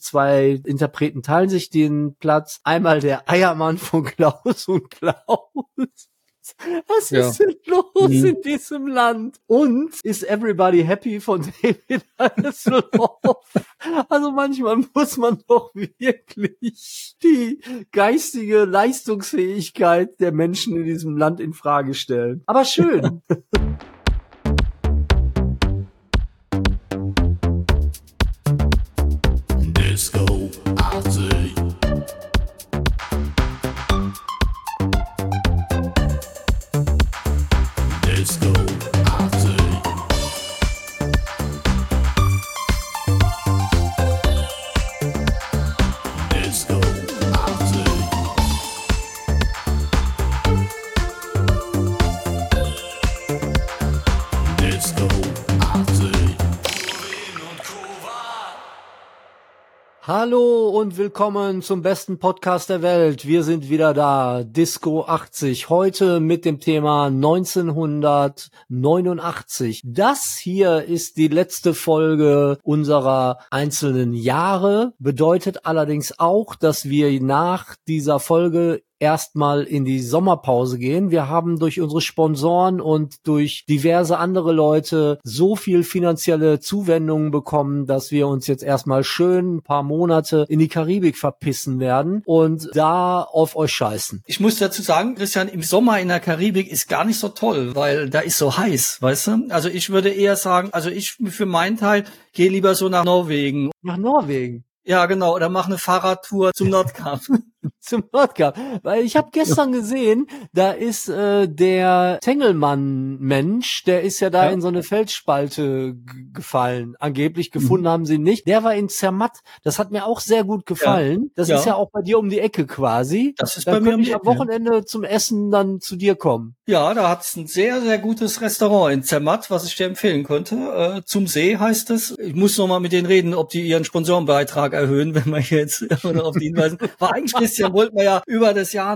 zwei Interpreten teilen sich den Platz. Einmal der Eiermann von Klaus und Klaus. Was ist denn los in diesem Land? Und ist Everybody Happy von David Hasselhoff? Also manchmal muss man doch wirklich die geistige Leistungsfähigkeit der Menschen in diesem Land in Frage stellen. Aber schön. Disco 80. Disco 80. Disco 80. Disco 80. Hallo und willkommen zum besten Podcast der Welt. Wir sind wieder da, Disco 80, heute mit dem Thema 1989. Das hier ist die letzte Folge unserer einzelnen Jahre, bedeutet allerdings auch, dass wir nach dieser Folge erstmal in die Sommerpause gehen. Wir haben durch unsere Sponsoren und durch diverse andere Leute so viel finanzielle Zuwendungen bekommen, dass wir uns jetzt erstmal schön ein paar Monate in die Karibik verpissen werden und da auf euch scheißen. Ich muss dazu sagen, Christian, im Sommer in der Karibik ist gar nicht so toll, weil da ist so heiß, weißt du? Also ich würde eher sagen, also ich für meinen Teil gehe lieber so nach Norwegen. Nach Norwegen? Ja, genau, oder mach eine Fahrradtour zum Nordkap. Zum Nordkap. Weil ich habe gestern gesehen, da ist der Tengelmann-Mensch, der ist ja da in so eine Felsspalte gefallen. Angeblich gefunden haben sie ihn nicht. Der war in Zermatt. Das hat mir auch sehr gut gefallen. Das ist ja auch bei dir um die Ecke quasi. Das ist da bei mir um die ich Ecke. Am Wochenende zum Essen dann zu dir kommen. Ja, da hat's ein sehr, sehr gutes Restaurant in Zermatt, was ich dir empfehlen könnte. Zum See heißt es. Ich muss noch mal mit denen reden, ob die ihren Sponsorenbeitrag erhöhen, wenn wir jetzt oder auf die hinweisen. War eigentlich, Christian, wollten wir ja über das Jahr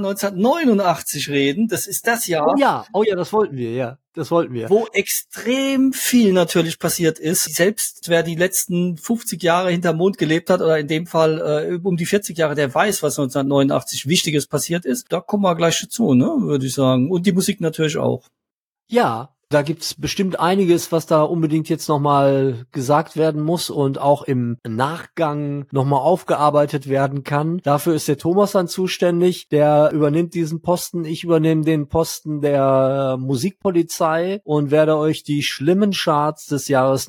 1989 reden. Das ist das Jahr. Oh ja, das wollten wir, ja. Das wollten wir. Wo extrem viel natürlich passiert ist. Selbst wer die letzten 50 Jahre hinterm Mond gelebt hat, oder in dem Fall um die 40 Jahre, der weiß, was 1989 Wichtiges passiert ist. Da kommen wir gleich dazu, ne, würde ich sagen. Und die Musik natürlich auch. Ja. Da gibt's bestimmt einiges, was da unbedingt jetzt nochmal gesagt werden muss und auch im Nachgang nochmal aufgearbeitet werden kann. Dafür ist der Thomas dann zuständig. Der übernimmt diesen Posten. Ich übernehme den Posten der Musikpolizei und werde euch die schlimmen Charts des Jahres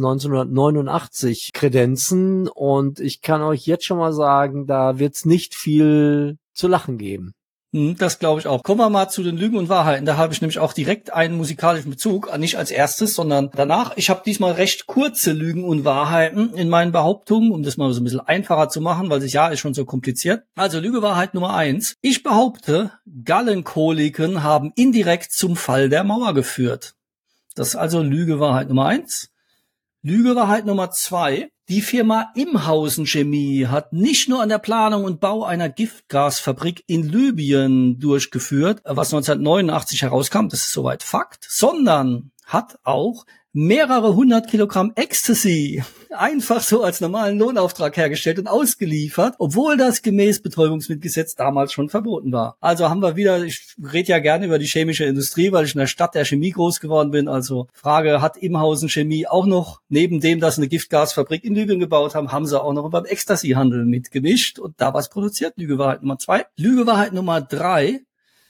1989 kredenzen. Und ich kann euch jetzt schon mal sagen, da wird's nicht viel zu lachen geben. Das glaube ich auch. Kommen wir mal zu den Lügen und Wahrheiten. Da habe ich nämlich auch direkt einen musikalischen Bezug, nicht als erstes, sondern danach. Ich habe diesmal recht kurze Lügen und Wahrheiten in meinen Behauptungen, um das mal so ein bisschen einfacher zu machen, weil das Jahr ist schon so kompliziert. Also Lüge, Wahrheit Nummer 1. Ich behaupte, Gallenkoliken haben indirekt zum Fall der Mauer geführt. Das ist also Lüge, Wahrheit Nummer 1. Lüge, Wahrheit Nummer 2. Die Firma Imhausen Chemie hat nicht nur an der Planung und Bau einer Giftgasfabrik in Libyen durchgeführt, was 1989 herauskam, das ist soweit Fakt, sondern hat auch mehrere 100 Kilogramm Ecstasy einfach so als normalen Lohnauftrag hergestellt und ausgeliefert, obwohl das gemäß Betäubungsmittelgesetz damals schon verboten war. Also haben wir wieder, ich rede ja gerne über die chemische Industrie, weil ich in der Stadt der Chemie groß geworden bin. Also Frage, hat Imhausen Chemie auch noch, neben dem, dass sie eine Giftgasfabrik in Libyen gebaut haben, haben sie auch noch beim Ecstasy-Handel mitgemischt und da was produziert. Lüge, Wahrheit Nummer 2. Lüge, Wahrheit Nummer 3.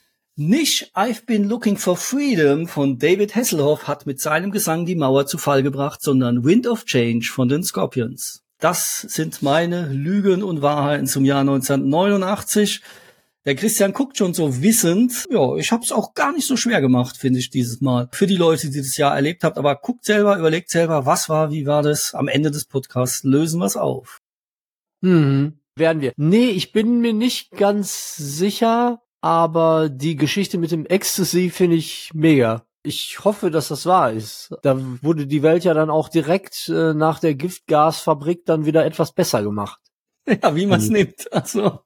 Nicht I've Been Looking for Freedom von David Hasselhoff hat mit seinem Gesang die Mauer zu Fall gebracht, sondern Wind of Change von den Scorpions. Das sind meine Lügen und Wahrheiten zum Jahr 1989. Der Christian guckt schon so wissend. Ja, ich habe es auch gar nicht so schwer gemacht, finde ich, dieses Mal. Für die Leute, die das Jahr erlebt habt. Aber guckt selber, überlegt selber, was war, wie war das. Am Ende des Podcasts lösen wir es auf. Werden wir. Nee, ich bin mir nicht ganz sicher. Aber die Geschichte mit dem Ecstasy finde ich mega. Ich hoffe, dass das wahr ist. Da wurde die Welt ja dann auch direkt nach der Giftgasfabrik dann wieder etwas besser gemacht. Ja, wie man es nimmt. Also,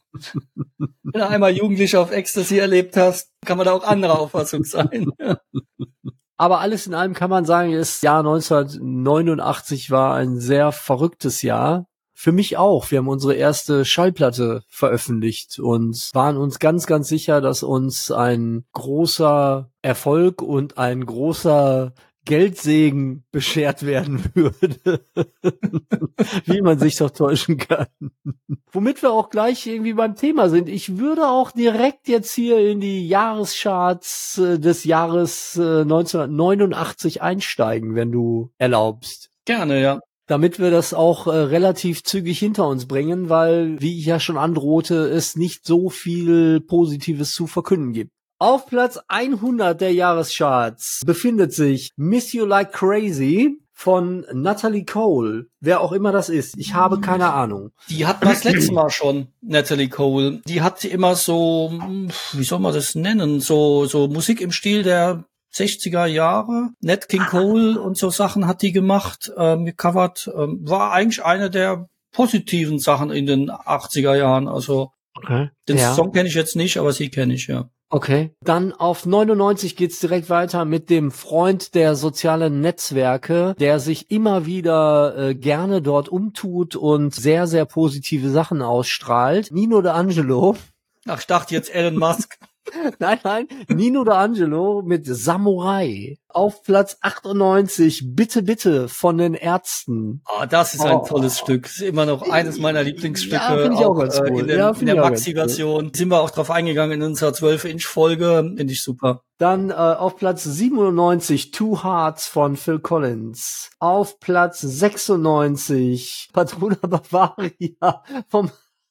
wenn du einmal Jugendliche auf Ecstasy erlebt hast, kann man da auch anderer Auffassung sein. Aber alles in allem kann man sagen, das Jahr 1989 war ein sehr verrücktes Jahr. Für mich auch. Wir haben unsere erste Schallplatte veröffentlicht und waren uns ganz, ganz sicher, dass uns ein großer Erfolg und ein großer Geldsegen beschert werden würde. Wie man sich doch täuschen kann. Womit wir auch gleich irgendwie beim Thema sind. Ich würde auch direkt jetzt hier in die Jahrescharts des Jahres 1989 einsteigen, wenn du erlaubst. Gerne, ja. Damit wir das auch relativ zügig hinter uns bringen, weil, wie ich ja schon androhte, es nicht so viel Positives zu verkünden gibt. Auf Platz 100 der Jahrescharts befindet sich Miss You Like Crazy von Natalie Cole. Wer auch immer das ist. Ich habe keine Ahnung. Die hatten wir das letzte Mal schon, Natalie Cole. Die hat immer so, wie soll man das nennen, so Musik im Stil der 60er Jahre. Nat King Cole und so Sachen hat die gemacht, gecovert. War eigentlich eine der positiven Sachen in den 80er Jahren. Also Okay. den Ja. Song kenne ich jetzt nicht, aber sie kenne ich, ja. Okay. Dann auf 99 geht's direkt weiter mit dem Freund der sozialen Netzwerke, der sich immer wieder gerne dort umtut und sehr, sehr positive Sachen ausstrahlt. Nino D'Angelo. Ach, ich dachte jetzt Elon Musk. Nein. Nino D'Angelo mit Samurai. Auf Platz 98, Bitte, bitte von den Ärzten. Ah, das ist ein tolles Stück. Ist immer noch eines meiner Lieblingsstücke. Ja, finde ich auch ganz cool. In, Ja, in finde der ich auch ganz Maxi-Version. Sind wir auch drauf eingegangen in unserer 12-Inch-Folge. Finde ich super. Dann auf Platz 97 Two Hearts von Phil Collins. Auf Platz 96 Patrona Bavaria vom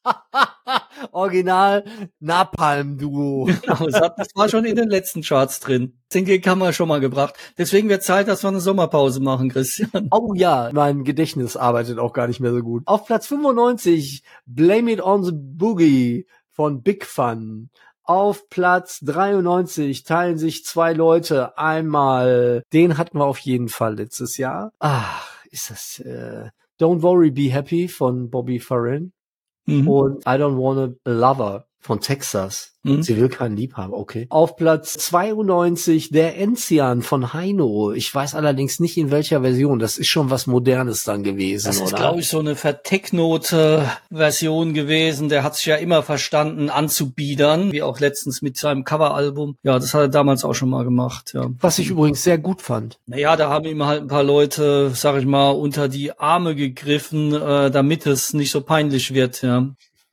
Original Napalm Duo. Genau, das war schon in den letzten Charts drin. Den Gig haben wir schon mal gebracht. Deswegen wird Zeit, dass wir eine Sommerpause machen, Christian. Oh ja, mein Gedächtnis arbeitet auch gar nicht mehr so gut. Auf Platz 95 Blame It on the Boogie von Big Fun. Auf Platz 93 teilen sich zwei Leute. Einmal, den hatten wir auf jeden Fall letztes Jahr. Ist das Don't Worry, Be Happy von Bobby Farren. Und I Don't Wanna a Lover von Texas. Sie will keinen Liebhaber, okay. Auf Platz 92 der Enzian von Heino. Ich weiß allerdings nicht in welcher Version. Das ist schon was Modernes dann gewesen, Das ist, oder? glaube ich, so eine vertechnote Version gewesen. Der hat sich ja immer verstanden anzubiedern, wie auch letztens mit seinem Coveralbum. Ja, das hat er damals auch schon mal gemacht, ja. Was ich übrigens sehr gut fand. Naja, da haben ihm halt ein paar Leute, sag ich mal, unter die Arme gegriffen, damit es nicht so peinlich wird, ja.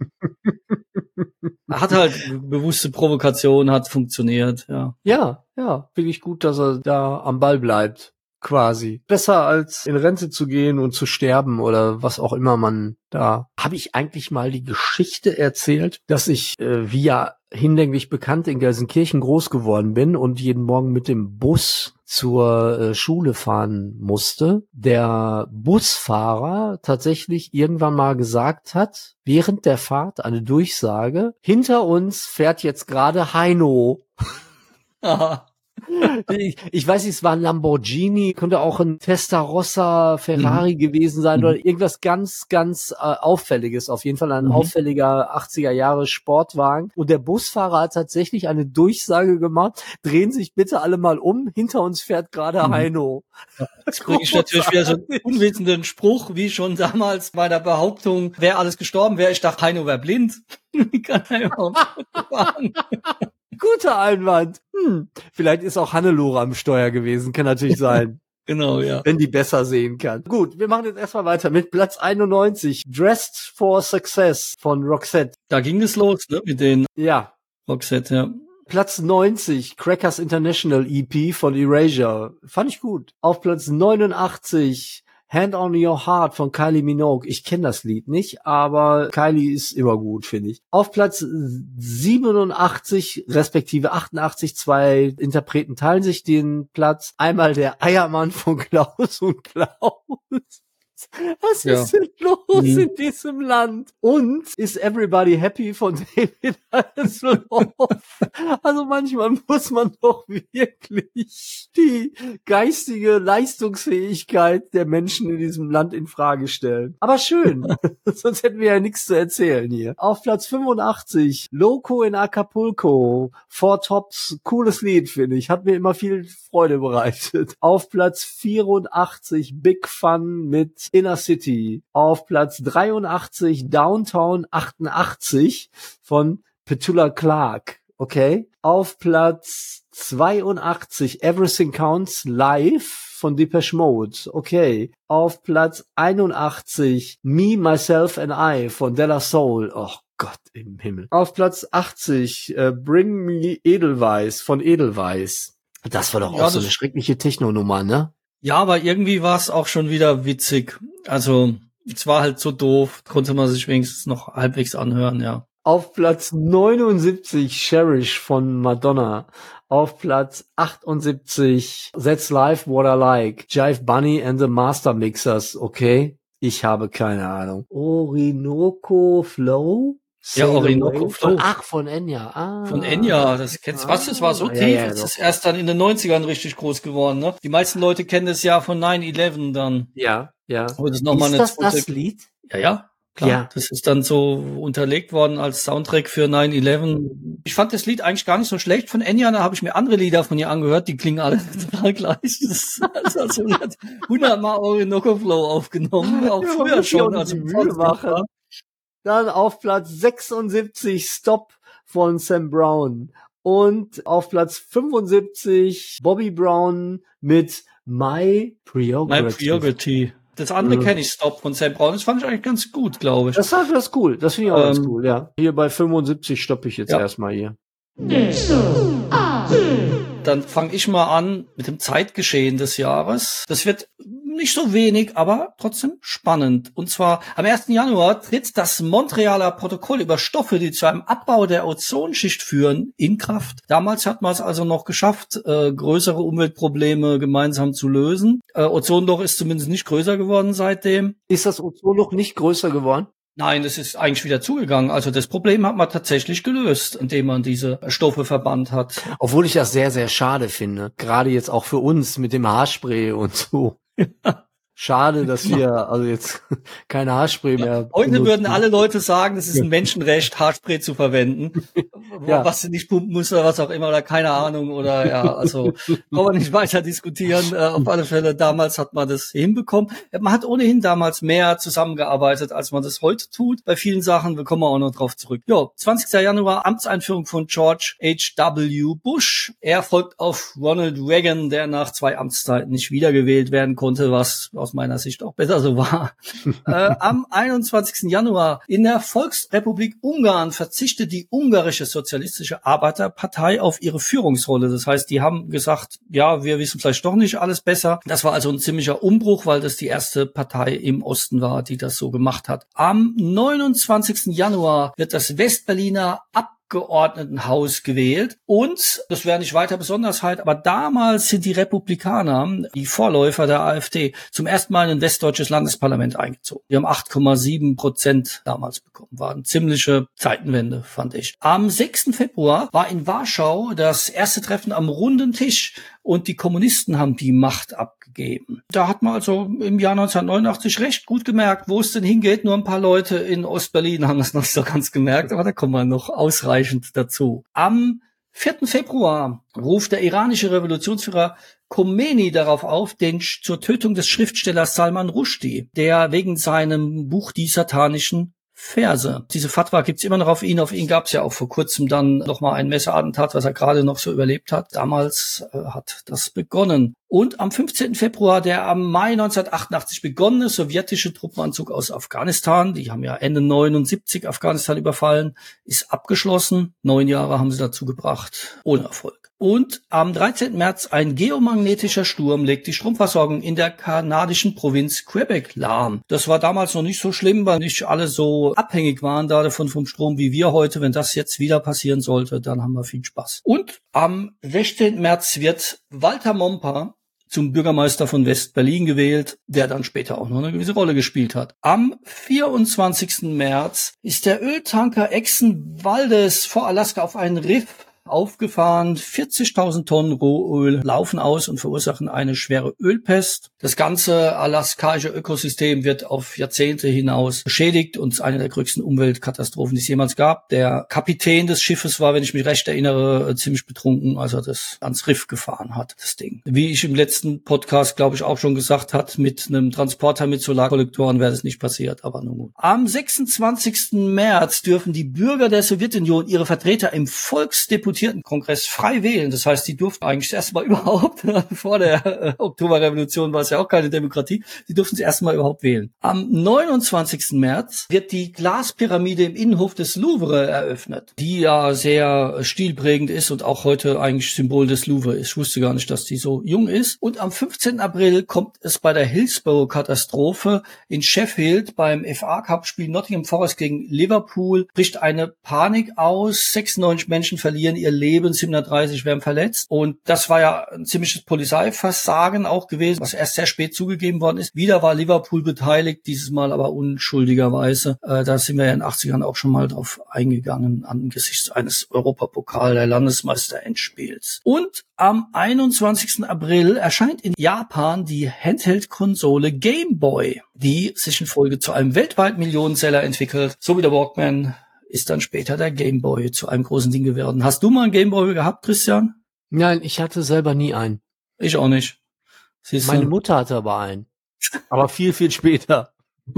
Hat halt bewusste Provokation, hat funktioniert, ja. Ja, wirklich gut, dass er da am Ball bleibt. Quasi. Besser als in Rente zu gehen und zu sterben oder was auch immer man da. Habe ich eigentlich mal die Geschichte erzählt, dass ich, wie ja hinlänglich bekannt, in Gelsenkirchen groß geworden bin und jeden Morgen mit dem Bus zur Schule fahren musste. Der Busfahrer tatsächlich irgendwann mal gesagt hat, während der Fahrt eine Durchsage, hinter uns fährt jetzt gerade Heino. Aha. Ich weiß nicht, es war ein Lamborghini, könnte auch ein Testarossa Ferrari gewesen sein oder irgendwas ganz, ganz Auffälliges. Auf jeden Fall ein auffälliger 80er Jahre Sportwagen. Und der Busfahrer hat tatsächlich eine Durchsage gemacht, drehen sich bitte alle mal um, hinter uns fährt gerade Heino. Jetzt kriege ich natürlich wieder so einen unwissenden Spruch, wie schon damals bei der Behauptung, wer alles gestorben wäre. Ich dachte, Heino wäre blind. Wie kann er überhaupt fahren? Guter Einwand. Vielleicht ist auch Hannelore am Steuer gewesen, kann natürlich sein. Genau, ja. Wenn die besser sehen kann. Gut, wir machen jetzt erstmal weiter mit Platz 91. Dressed for Success von Roxette. Da ging es los, ne, mit den Ja. Roxette, ja. Platz 90, Crackers International EP von Erasure. Fand ich gut. Auf Platz 89, Hand on Your Heart von Kylie Minogue. Ich kenne das Lied nicht, aber Kylie ist immer gut, finde ich. Auf Platz 87, respektive 88, zwei Interpreten teilen sich den Platz. Einmal der Eiermann von Klaus und Klaus. Was ist denn los in diesem Land? Und ist Everybody Happy von David Hasselhoff? Also manchmal muss man doch wirklich die geistige Leistungsfähigkeit der Menschen in diesem Land in Frage stellen. Aber schön, sonst hätten wir ja nichts zu erzählen hier. Auf Platz 85, Loco in Acapulco, Four Tops, cooles Lied, finde ich. Hat mir immer viel Freude bereitet. Auf Platz 84, Big Fun mit Inner City. Auf Platz 83 Downtown 88 von Petula Clark. Okay. Auf Platz 82 Everything Counts Live von Depeche Mode. Okay. Auf Platz 81 Me, Myself and I von De La Soul. Oh Gott im Himmel. Auf Platz 80 Bring Me Edelweiss von Edelweiss. Das war doch auch so eine schreckliche Techno-Nummer, ne? Ja, aber irgendwie war es auch schon wieder witzig. Also, es war halt so doof, konnte man sich wenigstens noch halbwegs anhören, ja. Auf Platz 79 Cherish von Madonna. Auf Platz 78 That's Life What I Like. Jive Bunny and the Master Mixers. Okay, ich habe keine Ahnung. Orinoco Flow? Ja, Orinoco Flow. Von Enya. Von Enya, das kennst du. Was, das war so tief, das ist erst dann in den 90ern richtig groß geworden, ne? Die meisten Leute kennen das ja von 9/11 dann. Ja. Aber das ist noch mal das Lied? Ja. Klar, ja. Das ist dann so unterlegt worden als Soundtrack für 9/11. Ich fand das Lied eigentlich gar nicht so schlecht von Enya, da habe ich mir andere Lieder von ihr angehört, die klingen alle total gleich. Das ist also 100-mal Orinoco Flow aufgenommen, auch früher schon. Also machen. Dann auf Platz 76 Stop von Sam Brown. Und auf Platz 75 Bobby Brown mit My Prerogative. Das andere kenne ich, Stop von Sam Brown. Das fand ich eigentlich ganz gut, glaube ich. Das ist cool. Das finde ich auch ganz cool, ja. Hier bei 75 stoppe ich jetzt erstmal hier. Dann fange ich mal an mit dem Zeitgeschehen des Jahres. Das wird nicht so wenig, aber trotzdem spannend. Und zwar am 1. Januar tritt das Montrealer Protokoll über Stoffe, die zu einem Abbau der Ozonschicht führen, in Kraft. Damals hat man es also noch geschafft, größere Umweltprobleme gemeinsam zu lösen. Ozonloch ist zumindest nicht größer geworden seitdem. Ist das Ozonloch nicht größer geworden? Nein, es ist eigentlich wieder zugegangen. Also das Problem hat man tatsächlich gelöst, indem man diese Stoffe verbannt hat. Obwohl ich das sehr, sehr schade finde. Gerade jetzt auch für uns mit dem Haarspray und so. Schade, dass wir also jetzt keine Haarspray mehr Heute benutzen. würden alle Leute sagen, es ist ein Menschenrecht, Haarspray zu verwenden. Was du nicht pumpen musst oder was auch immer, oder keine Ahnung, oder ja, also brauchen wir nicht weiter diskutieren. Auf alle Fälle, damals hat man das hinbekommen. Man hat ohnehin damals mehr zusammengearbeitet, als man das heute tut. Bei vielen Sachen, wir kommen auch noch drauf zurück. 20. Januar, Amtseinführung von George H.W. Bush. Er folgt auf Ronald Reagan, der nach 2 Amtszeiten nicht wiedergewählt werden konnte, was aus meiner Sicht auch besser so war. Am 21. Januar in der Volksrepublik Ungarn verzichtet die ungarische Sozialistische Arbeiterpartei auf ihre Führungsrolle. Das heißt, die haben gesagt, ja, wir wissen vielleicht doch nicht alles besser. Das war also ein ziemlicher Umbruch, weil das die erste Partei im Osten war, die das so gemacht hat. Am 29. Januar wird das Westberliner Abgeordnetenhaus gewählt und, das wäre nicht weiter Besonderheit, aber damals sind die Republikaner, die Vorläufer der AfD, zum ersten Mal in ein westdeutsches Landesparlament eingezogen. Die haben 8,7% damals bekommen. War eine ziemliche Zeitenwende, fand ich. Am 6. Februar war in Warschau das erste Treffen am runden Tisch und die Kommunisten haben die Macht abgegeben. Da hat man also im Jahr 1989 recht gut gemerkt, wo es denn hingeht. Nur ein paar Leute in Ostberlin haben das noch nicht so ganz gemerkt, aber da kommen wir noch ausreichend dazu. Am 4. Februar ruft der iranische Revolutionsführer Khomeini darauf auf, zur Tötung des Schriftstellers Salman Rushdie, der wegen seinem Buch Die satanischen Verse. Diese Fatwa gibt's immer noch auf ihn. Auf ihn gab's ja auch vor kurzem dann nochmal ein Messerattentat, was er gerade noch so überlebt hat. Damals hat das begonnen. Und am 15. Februar der am Mai 1988 begonnene sowjetische Truppenanzug aus Afghanistan, die haben ja Ende 79 Afghanistan überfallen, ist abgeschlossen. 9 Jahre haben sie dazu gebracht, ohne Erfolg. Und am 13. März ein geomagnetischer Sturm legt die Stromversorgung in der kanadischen Provinz Quebec lahm. Das war damals noch nicht so schlimm, weil nicht alle so abhängig waren davon vom Strom wie wir heute. Wenn das jetzt wieder passieren sollte, dann haben wir viel Spaß. Und am 16. März wird Walter Momper zum Bürgermeister von West-Berlin gewählt, der dann später auch noch eine gewisse Rolle gespielt hat. Am 24. März ist der Öltanker Exxon Valdez vor Alaska auf einen Riff aufgefahren. 40.000 Tonnen Rohöl laufen aus und verursachen eine schwere Ölpest. Das ganze alaskaische Ökosystem wird auf Jahrzehnte hinaus beschädigt und ist eine der größten Umweltkatastrophen, die es jemals gab. Der Kapitän des Schiffes war, wenn ich mich recht erinnere, ziemlich betrunken, als er das ans Riff gefahren hat, das Ding. Wie ich im letzten Podcast, glaube ich, auch schon gesagt hat, mit einem Transporter mit Solarkollektoren wäre das nicht passiert, aber nun gut. Am 26. März dürfen die Bürger der Sowjetunion ihre Vertreter im Volksdeputiertenkongress frei wählen. Das heißt, die durften eigentlich das erste Mal überhaupt, vor der Oktoberrevolution war es ja auch keine Demokratie, die durften das erste Mal überhaupt wählen. Am 29. März wird die Glaspyramide im Innenhof des Louvre eröffnet, die ja sehr stilprägend ist und auch heute eigentlich Symbol des Louvre ist. Ich wusste gar nicht, dass die so jung ist. Und am 15. April kommt es bei der Hillsborough-Katastrophe in Sheffield beim FA-Cup-Spiel Nottingham Forest gegen Liverpool, bricht eine Panik aus. 96 Menschen verlieren ihr Leben, 730 werden verletzt. Und das war ja ein ziemliches Polizeiversagen auch gewesen, was erst sehr spät zugegeben worden ist. Wieder war Liverpool beteiligt, dieses Mal aber unschuldigerweise. Da sind wir ja in den 80ern auch schon mal drauf eingegangen, angesichts eines Europapokal der Landesmeister-Endspiels. Und am 21. April erscheint in Japan die Handheld-Konsole Game Boy, die sich in Folge zu einem weltweiten Millionenseller entwickelt. So wie der Walkman ist dann später der Game Boy zu einem großen Ding geworden. Hast du mal einen Game Boy gehabt, Christian? Nein, ich hatte selber nie einen. Ich auch nicht. Siehst du? Meine Mutter hatte aber einen. Aber viel, viel später.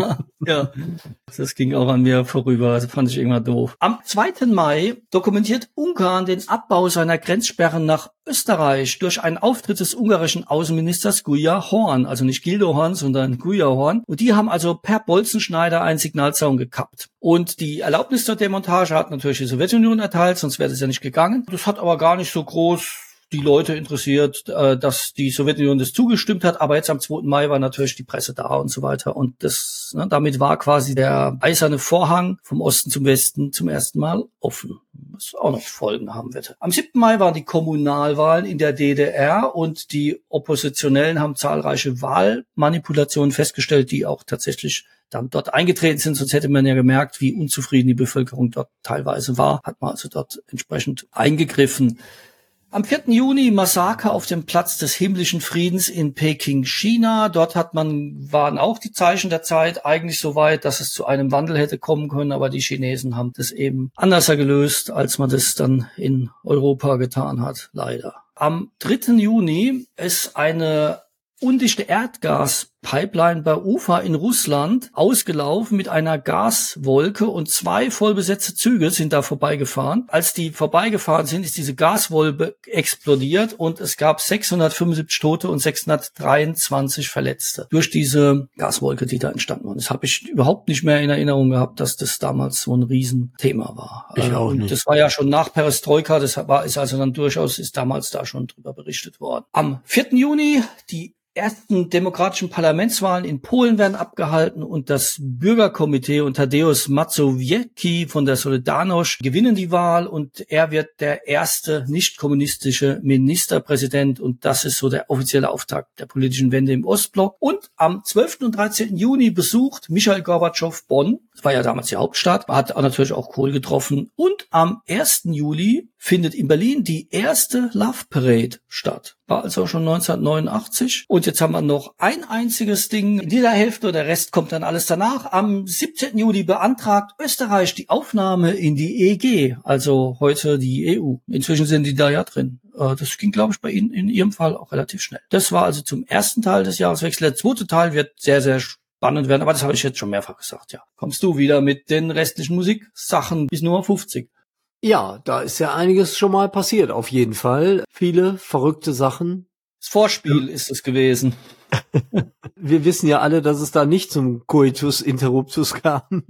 Ja, das ging auch an mir vorüber. Das fand ich irgendwann doof. Am 2. Mai dokumentiert Ungarn den Abbau seiner Grenzsperren nach Österreich durch einen Auftritt des ungarischen Außenministers Gyula Horn. Also nicht Gildo Horn, sondern Gyula Horn. Und die haben also per Bolzenschneider einen Signalzaun gekappt. Und die Erlaubnis zur Demontage hat natürlich die Sowjetunion erteilt, sonst wäre das ja nicht gegangen. Das hat aber gar nicht so groß die Leute interessiert, dass die Sowjetunion das zugestimmt hat, aber jetzt am 2. Mai war natürlich die Presse da und so weiter und damit war quasi der eiserne Vorhang vom Osten zum Westen zum ersten Mal offen, was auch noch Folgen haben wird. Am 7. Mai waren die Kommunalwahlen in der DDR und die Oppositionellen haben zahlreiche Wahlmanipulationen festgestellt, die auch tatsächlich dann dort eingetreten sind, sonst hätte man ja gemerkt, wie unzufrieden die Bevölkerung dort teilweise war, hat man also dort entsprechend eingegriffen. Am 4. Juni Massaker auf dem Platz des himmlischen Friedens in Peking, China. Dort waren auch die Zeichen der Zeit eigentlich so weit, dass es zu einem Wandel hätte kommen können, aber die Chinesen haben das eben anders gelöst, als man das dann in Europa getan hat, leider. Am 3. Juni ist eine undichte Erdgaspipeline bei Ufa in Russland ausgelaufen mit einer Gaswolke und 2 vollbesetzte Züge sind da vorbeigefahren. Als die vorbeigefahren sind, ist diese Gaswolke explodiert und es gab 675 Tote und 623 Verletzte durch diese Gaswolke, die da entstanden war. Das habe ich überhaupt nicht mehr in Erinnerung gehabt, dass das damals so ein Riesenthema war. Ich auch nicht. Das war ja schon nach Perestroika, ist also dann durchaus, ist damals da schon drüber berichtet worden. Am 4. Juni, die ersten demokratischen Parlamentswahlen in Polen werden abgehalten und das Bürgerkomitee und Tadeusz Mazowiecki von der Solidarność gewinnen die Wahl und er wird der erste nicht-kommunistische Ministerpräsident und das ist so der offizielle Auftakt der politischen Wende im Ostblock. Und am 12. und 13. Juni besucht Michail Gorbatschow Bonn. Das war ja damals die Hauptstadt, hat natürlich auch Kohl getroffen. Und am 1. Juli findet in Berlin die erste Love Parade statt. War also schon 1989. Und jetzt haben wir noch ein einziges Ding in dieser Hälfte, der Rest kommt dann alles danach. Am 17. Juli beantragt Österreich die Aufnahme in die EG, also heute die EU. Inzwischen sind die da ja drin. Das ging, glaube ich, bei Ihnen in Ihrem Fall auch relativ schnell. Das war also zum ersten Teil des Jahreswechsels. Der zweite Teil wird sehr, sehr spannend werden, aber das habe ich jetzt schon mehrfach gesagt, ja. Kommst du wieder mit den restlichen Musiksachen bis Nummer 50? Ja, da ist ja einiges schon mal passiert, auf jeden Fall. Viele verrückte Sachen. Das Vorspiel ist es gewesen. Wir wissen ja alle, dass es da nicht zum Coitus Interruptus kam.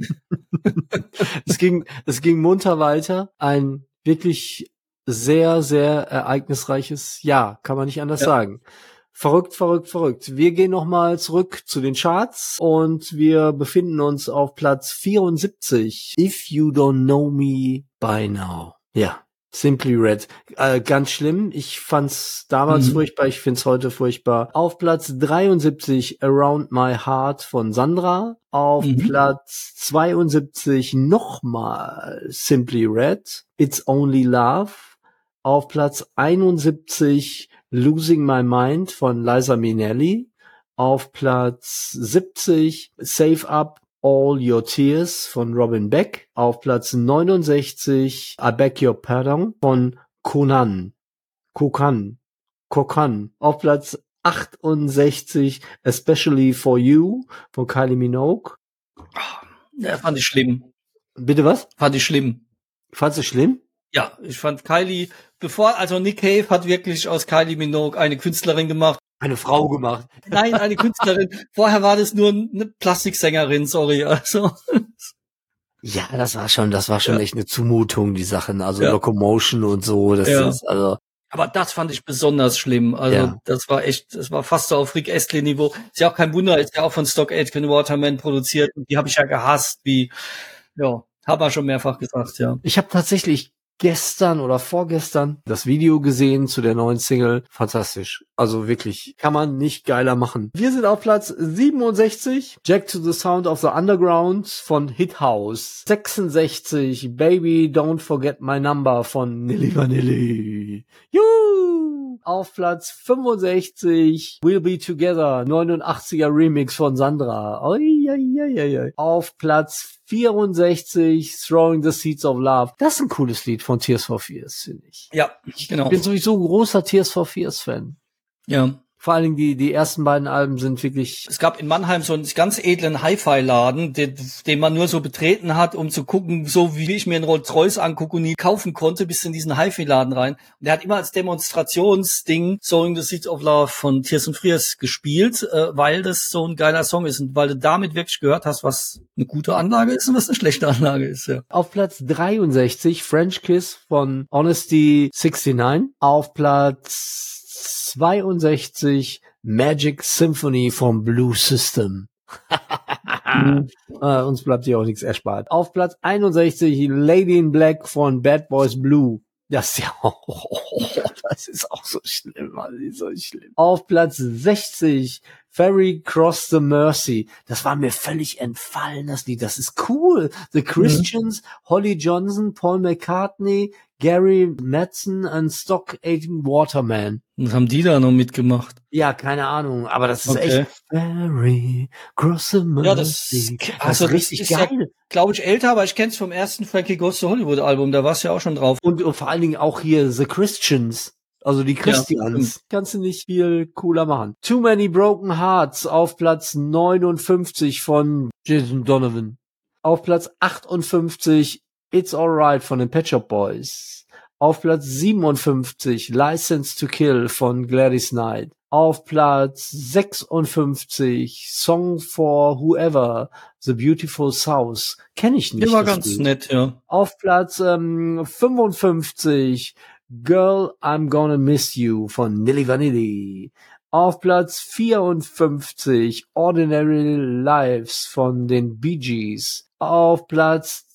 Es ging munter weiter. Ein wirklich sehr, sehr ereignisreiches Jahr, kann man nicht anders sagen. Verrückt, verrückt, verrückt. Wir gehen nochmal zurück zu den Charts und wir befinden uns auf Platz 74. If You Don't Know Me By Now. Ja, Simply Red. Ganz schlimm. Ich fand's damals furchtbar. Ich find's heute furchtbar. Auf Platz 73 Around My Heart von Sandra. Auf Platz 72 nochmal Simply Red. It's Only Love. Auf Platz 71 Losing My Mind von Liza Minnelli. Auf Platz 70 Save Up All Your Tears von Robin Beck. Auf Platz 69 I Beg Your Pardon von Kokan. Auf Platz 68 Especially For You von Kylie Minogue. Ja, fand ich schlimm. Bitte was? Fand ich schlimm. Fandst du schlimm? Ja, ich fand Kylie, also Nick Cave hat wirklich aus Kylie Minogue eine Künstlerin gemacht. Eine Frau gemacht. Nein, eine Künstlerin. Vorher war das nur eine Plastiksängerin, sorry. Also. Ja, das war schon echt eine Zumutung, die Sachen. Also Ja. Locomotion und so. Das Ja. ist, also. Aber das fand ich besonders schlimm. Also das war fast so auf Rick Astley-Niveau. Ist ja auch kein Wunder, ist ja auch von Stock Aitken Waterman produziert. Und die habe ich ja gehasst, haben wir schon mehrfach gesagt, ja. Ich habe tatsächlich gestern oder vorgestern das Video gesehen zu der neuen Single. Fantastisch. Also wirklich, kann man nicht geiler machen. Wir sind auf Platz 67. Jack to the Sound of the Underground von Hit House. 66. Baby Don't Forget My Number von Nilly Vanilli. Juhu! Auf Platz 65 We'll Be Together, 89er Remix von Sandra. Oi, oi, oi, oi. Auf Platz 64 Throwing the Seeds of Love. Das ist ein cooles Lied von Tears for Fears, finde ich. Ja, genau. Ich bin sowieso ein großer Tears for Fears Fan. Ja. Vor allen Dingen die ersten beiden Alben sind wirklich... Es gab in Mannheim so einen ganz edlen Hi-Fi-Laden, den man nur so betreten hat, um zu gucken, so wie ich mir einen Rolls-Royce angucke und nie kaufen konnte, bis in diesen Hi-Fi-Laden rein. Und der hat immer als Demonstrationsding Sowing the Seeds of Love von Tears for Fears gespielt, weil das so ein geiler Song ist und weil du damit wirklich gehört hast, was eine gute Anlage ist und was eine schlechte Anlage ist. Ja. Auf Platz 63 French Kiss von Honesty 69. Auf Platz 62 Magic Symphony vom Blue System. Uns bleibt hier auch nichts erspart. Auf Platz 61 Lady in Black von Bad Boys Blue. Das ist ja das ist auch so schlimm, das ist so schlimm. Auf Platz 60 Ferry Cross the Mercy. Das war mir völlig entfallen, das Lied. Das ist cool. The Christians, Holly Johnson, Paul McCartney, Gary Madsen und Stock Aitken Waterman. Was haben die da noch mitgemacht? Ja, keine Ahnung, aber das ist echt Ferry Cross the Mercy. Ja, das ist richtig ist geil. Ja, glaube ich, älter, aber ich kenn's vom ersten Frankie Goes to Hollywood Album, da war's ja auch schon drauf. Und vor allen Dingen auch hier The Christians. Also die Christians. Kannst du nicht viel cooler machen. Too Many Broken Hearts auf Platz 59 von Jason Donovan. Auf Platz 58 It's Alright von den Pet Shop Boys. Auf Platz 57 License to Kill von Gladys Knight. Auf Platz 56 Song for Whoever, The Beautiful South. Kenne ich nicht. Der war ganz nett, ja. Auf Platz 55 Girl, I'm Gonna Miss You von Nilly Vanilli. Auf Platz 54 Ordinary Lives von den Bee Gees. Auf Platz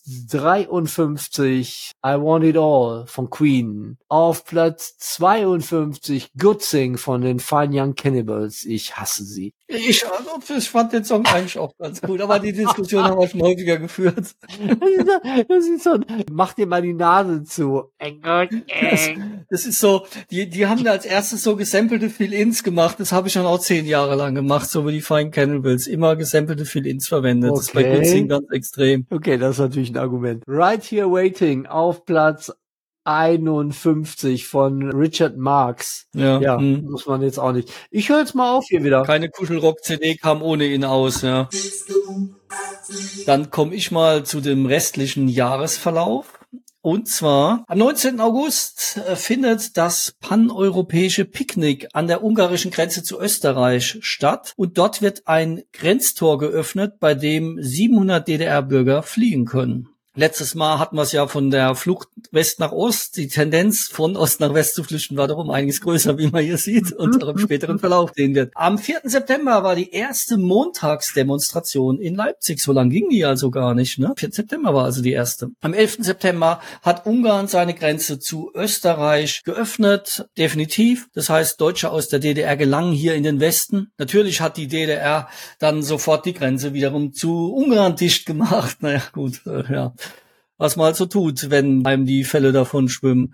53 I Want It All von Queen. Auf Platz 52 Good Thing von den Fine Young Cannibals. Ich hasse sie. Ich fand den Song eigentlich auch ganz gut, aber die Diskussion haben wir schon häufiger geführt. Das ist so, mach dir mal die Nase zu. Das ist so, die haben da als erstes so gesampelte Fill-Ins gemacht. Das habe ich schon auch 10 Jahre lang gemacht, so wie die Fine Cannibals. Immer gesampelte Fill-Ins verwendet. Okay. Das ist bei Good Thing ganz extrem. Okay, das ist natürlich ein Argument. Right Here Waiting auf Platz 51 von Richard Marx. Ja, muss man jetzt auch nicht. Ich höre jetzt mal auf hier wieder. Keine Kuschelrock-CD kam ohne ihn aus, ja. Dann komme ich mal zu dem restlichen Jahresverlauf. Und zwar am 19. August findet das paneuropäische Picknick an der ungarischen Grenze zu Österreich statt. Und dort wird ein Grenztor geöffnet, bei dem 700 DDR-Bürger fliehen können. Letztes Mal hatten wir es ja von der Flucht West nach Ost. Die Tendenz von Ost nach West zu flüchten war darum einiges größer, wie man hier sieht und auch im späteren Verlauf sehen wird. Am 4. September war die erste Montagsdemonstration in Leipzig. So lang ging die also gar nicht, ne? 4. September war also die erste. Am 11. September hat Ungarn seine Grenze zu Österreich geöffnet. Definitiv. Das heißt, Deutsche aus der DDR gelangen hier in den Westen. Natürlich hat die DDR dann sofort die Grenze wiederum zu Ungarn dicht gemacht. Naja, gut, ja. was man halt so tut, wenn einem die Fälle davon schwimmen.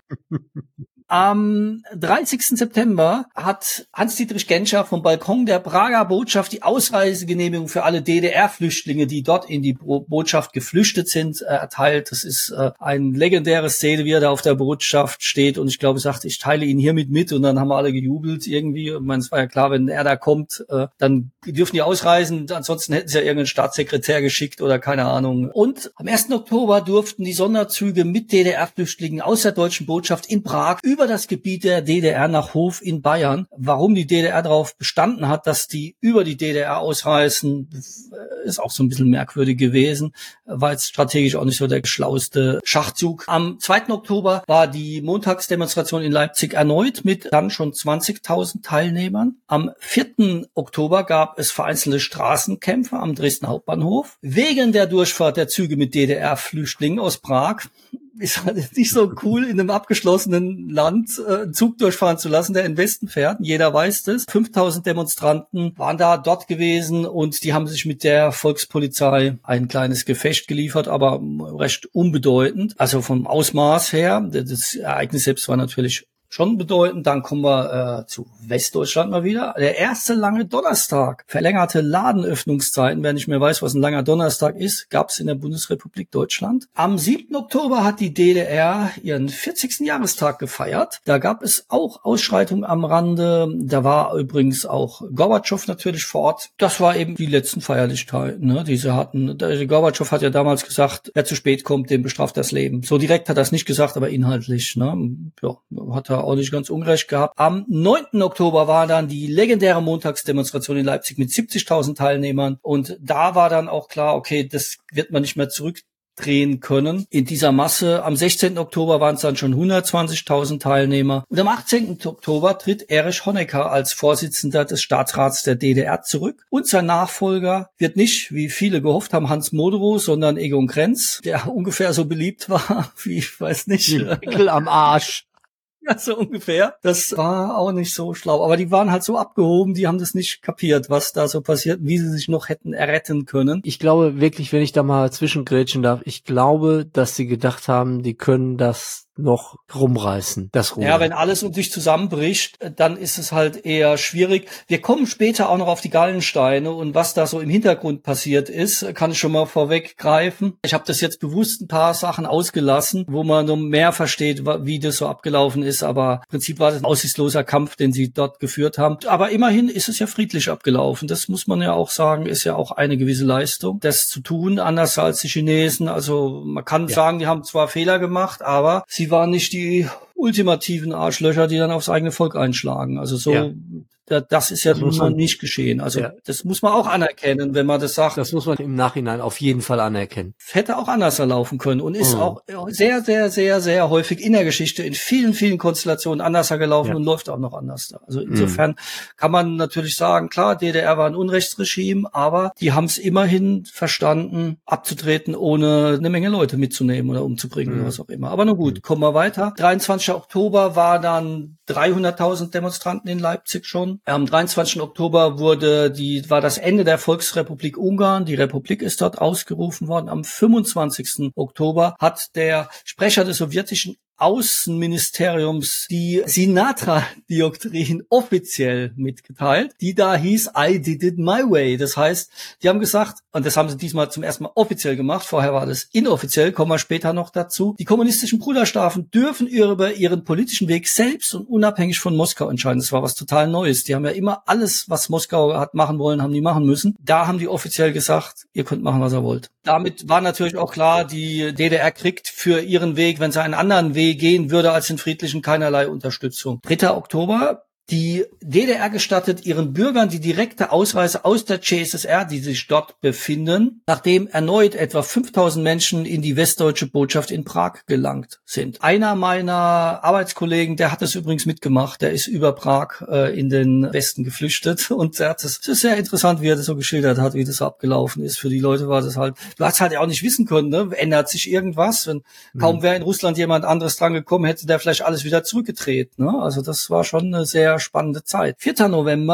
Am 30. September hat Hans-Dietrich Genscher vom Balkon der Prager Botschaft die Ausreisegenehmigung für alle DDR-Flüchtlinge, die dort in die Botschaft geflüchtet sind, erteilt. Das ist eine legendäre Szene, wie er da auf der Botschaft steht und ich glaube, sagt, ich teile ihn hiermit mit und dann haben wir alle gejubelt irgendwie. Ich meine, es war ja klar, wenn er da kommt, dann dürfen die ausreisen, ansonsten hätten sie ja irgendeinen Staatssekretär geschickt oder keine Ahnung. Und am 1. Oktober durften die Sonderzüge mit DDR-Flüchtlingen aus der deutschen Botschaft in Prag über das Gebiet der DDR nach Hof in Bayern. Warum die DDR darauf bestanden hat, dass die über die DDR ausreisen, ist auch so ein bisschen merkwürdig gewesen. War jetzt strategisch auch nicht so der schlauste Schachzug. Am 2. Oktober war die Montagsdemonstration in Leipzig erneut mit dann schon 20.000 Teilnehmern. Am 4. Oktober gab es vereinzelte Straßenkämpfe am Dresden Hauptbahnhof wegen der Durchfahrt der Züge mit DDR-Flüchtlingen aus Prag. Ist halt nicht so cool, in einem abgeschlossenen Land einen Zug durchfahren zu lassen, der in den Westen fährt. Jeder weiß das. 5.000 Demonstranten waren dort gewesen und die haben sich mit der Volkspolizei ein kleines Gefecht geliefert, aber recht unbedeutend. Also vom Ausmaß her. Das Ereignis selbst war natürlich schon bedeutend. Dann kommen wir zu Westdeutschland mal wieder. Der erste lange Donnerstag. Verlängerte Ladenöffnungszeiten. Wer nicht mehr weiß, was ein langer Donnerstag ist, gab es in der Bundesrepublik Deutschland. Am 7. Oktober hat die DDR ihren 40. Jahrestag gefeiert. Da gab es auch Ausschreitungen am Rande. Da war übrigens auch Gorbatschow natürlich vor Ort. Das war eben die letzten Feierlichkeiten, ne, die sie hatten. Gorbatschow hat ja damals gesagt, wer zu spät kommt, dem bestraft das Leben. So direkt hat er es nicht gesagt, aber inhaltlich, ne, ja, hat er auch nicht ganz unrecht gehabt. Am 9. Oktober war dann die legendäre Montagsdemonstration in Leipzig mit 70.000 Teilnehmern und da war dann auch klar, okay, das wird man nicht mehr zurückdrehen können in dieser Masse. Am 16. Oktober waren es dann schon 120.000 Teilnehmer und am 18. Oktober tritt Erich Honecker als Vorsitzender des Staatsrats der DDR zurück und sein Nachfolger wird nicht, wie viele gehofft haben, Hans Moderow, sondern Egon Krenz, der ungefähr so beliebt war wie, ich weiß nicht, Deckel am Arsch. Ja, so ungefähr. Das war auch nicht so schlau. Aber die waren halt so abgehoben, die haben das nicht kapiert, was da so passiert, wie sie sich noch hätten erretten können. Ich glaube wirklich, wenn ich da mal zwischengrätschen darf, ich glaube, dass sie gedacht haben, die können das noch rumreißen, das Ruder. Ja, wenn alles um dich zusammenbricht, dann ist es halt eher schwierig. Wir kommen später auch noch auf die Gallensteine und was da so im Hintergrund passiert ist, kann ich schon mal vorweggreifen. Ich habe das jetzt bewusst ein paar Sachen ausgelassen, wo man noch mehr versteht, wie das so abgelaufen ist, aber im Prinzip war das ein aussichtsloser Kampf, den sie dort geführt haben. Aber immerhin ist es ja friedlich abgelaufen. Das muss man ja auch sagen, ist ja auch eine gewisse Leistung, das zu tun, anders als die Chinesen. Also man kann sagen, die haben zwar Fehler gemacht, aber sie waren nicht die ultimativen Arschlöcher, die dann aufs eigene Volk einschlagen. Also so, das ist ja noch nicht geschehen. Also das muss man auch anerkennen, wenn man das sagt. Das muss man im Nachhinein auf jeden Fall anerkennen. Hätte auch anders erlaufen können und ist auch sehr, sehr, sehr, sehr häufig in der Geschichte in vielen, vielen Konstellationen anders gelaufen und läuft auch noch anders da. Also insofern kann man natürlich sagen, klar, DDR war ein Unrechtsregime, aber die haben es immerhin verstanden, abzutreten, ohne eine Menge Leute mitzunehmen oder umzubringen oder was auch immer. Aber nun gut, kommen wir weiter. 23. Oktober war dann 300.000 Demonstranten in Leipzig schon. Am 23. Oktober war das Ende der Volksrepublik Ungarn. Die Republik ist dort ausgerufen worden. Am 25. Oktober hat der Sprecher des sowjetischen Außenministeriums die Sinatra-Doktrin offiziell mitgeteilt, die da hieß, I did it my way. Das heißt, die haben gesagt, und das haben sie diesmal zum ersten Mal offiziell gemacht, vorher war das inoffiziell, kommen wir später noch dazu, die kommunistischen Bruderstaaten dürfen über ihren politischen Weg selbst und unabhängig von Moskau entscheiden. Das war was total Neues. Die haben ja immer alles, was Moskau hat machen wollen, haben die machen müssen. Da haben die offiziell gesagt, ihr könnt machen, was ihr wollt. Damit war natürlich auch klar, die DDR kriegt für ihren Weg, wenn sie einen anderen Weg gehen würde als den friedlichen, keinerlei Unterstützung. 3. Oktober. Die DDR gestattet ihren Bürgern die direkte Ausreise aus der CSSR, die sich dort befinden, nachdem erneut etwa 5.000 Menschen in die westdeutsche Botschaft in Prag gelangt sind. Einer meiner Arbeitskollegen, der hat das übrigens mitgemacht, der ist über Prag in den Westen geflüchtet und es ist sehr interessant, wie er das so geschildert hat, wie das so abgelaufen ist. Für die Leute war das halt, du hast halt auch nicht wissen können, ne? Ändert sich irgendwas? Wenn kaum wäre in Russland jemand anderes dran gekommen, hätte der vielleicht alles wieder zurückgedreht. Ne? Also das war schon eine sehr spannende Zeit. 4. November.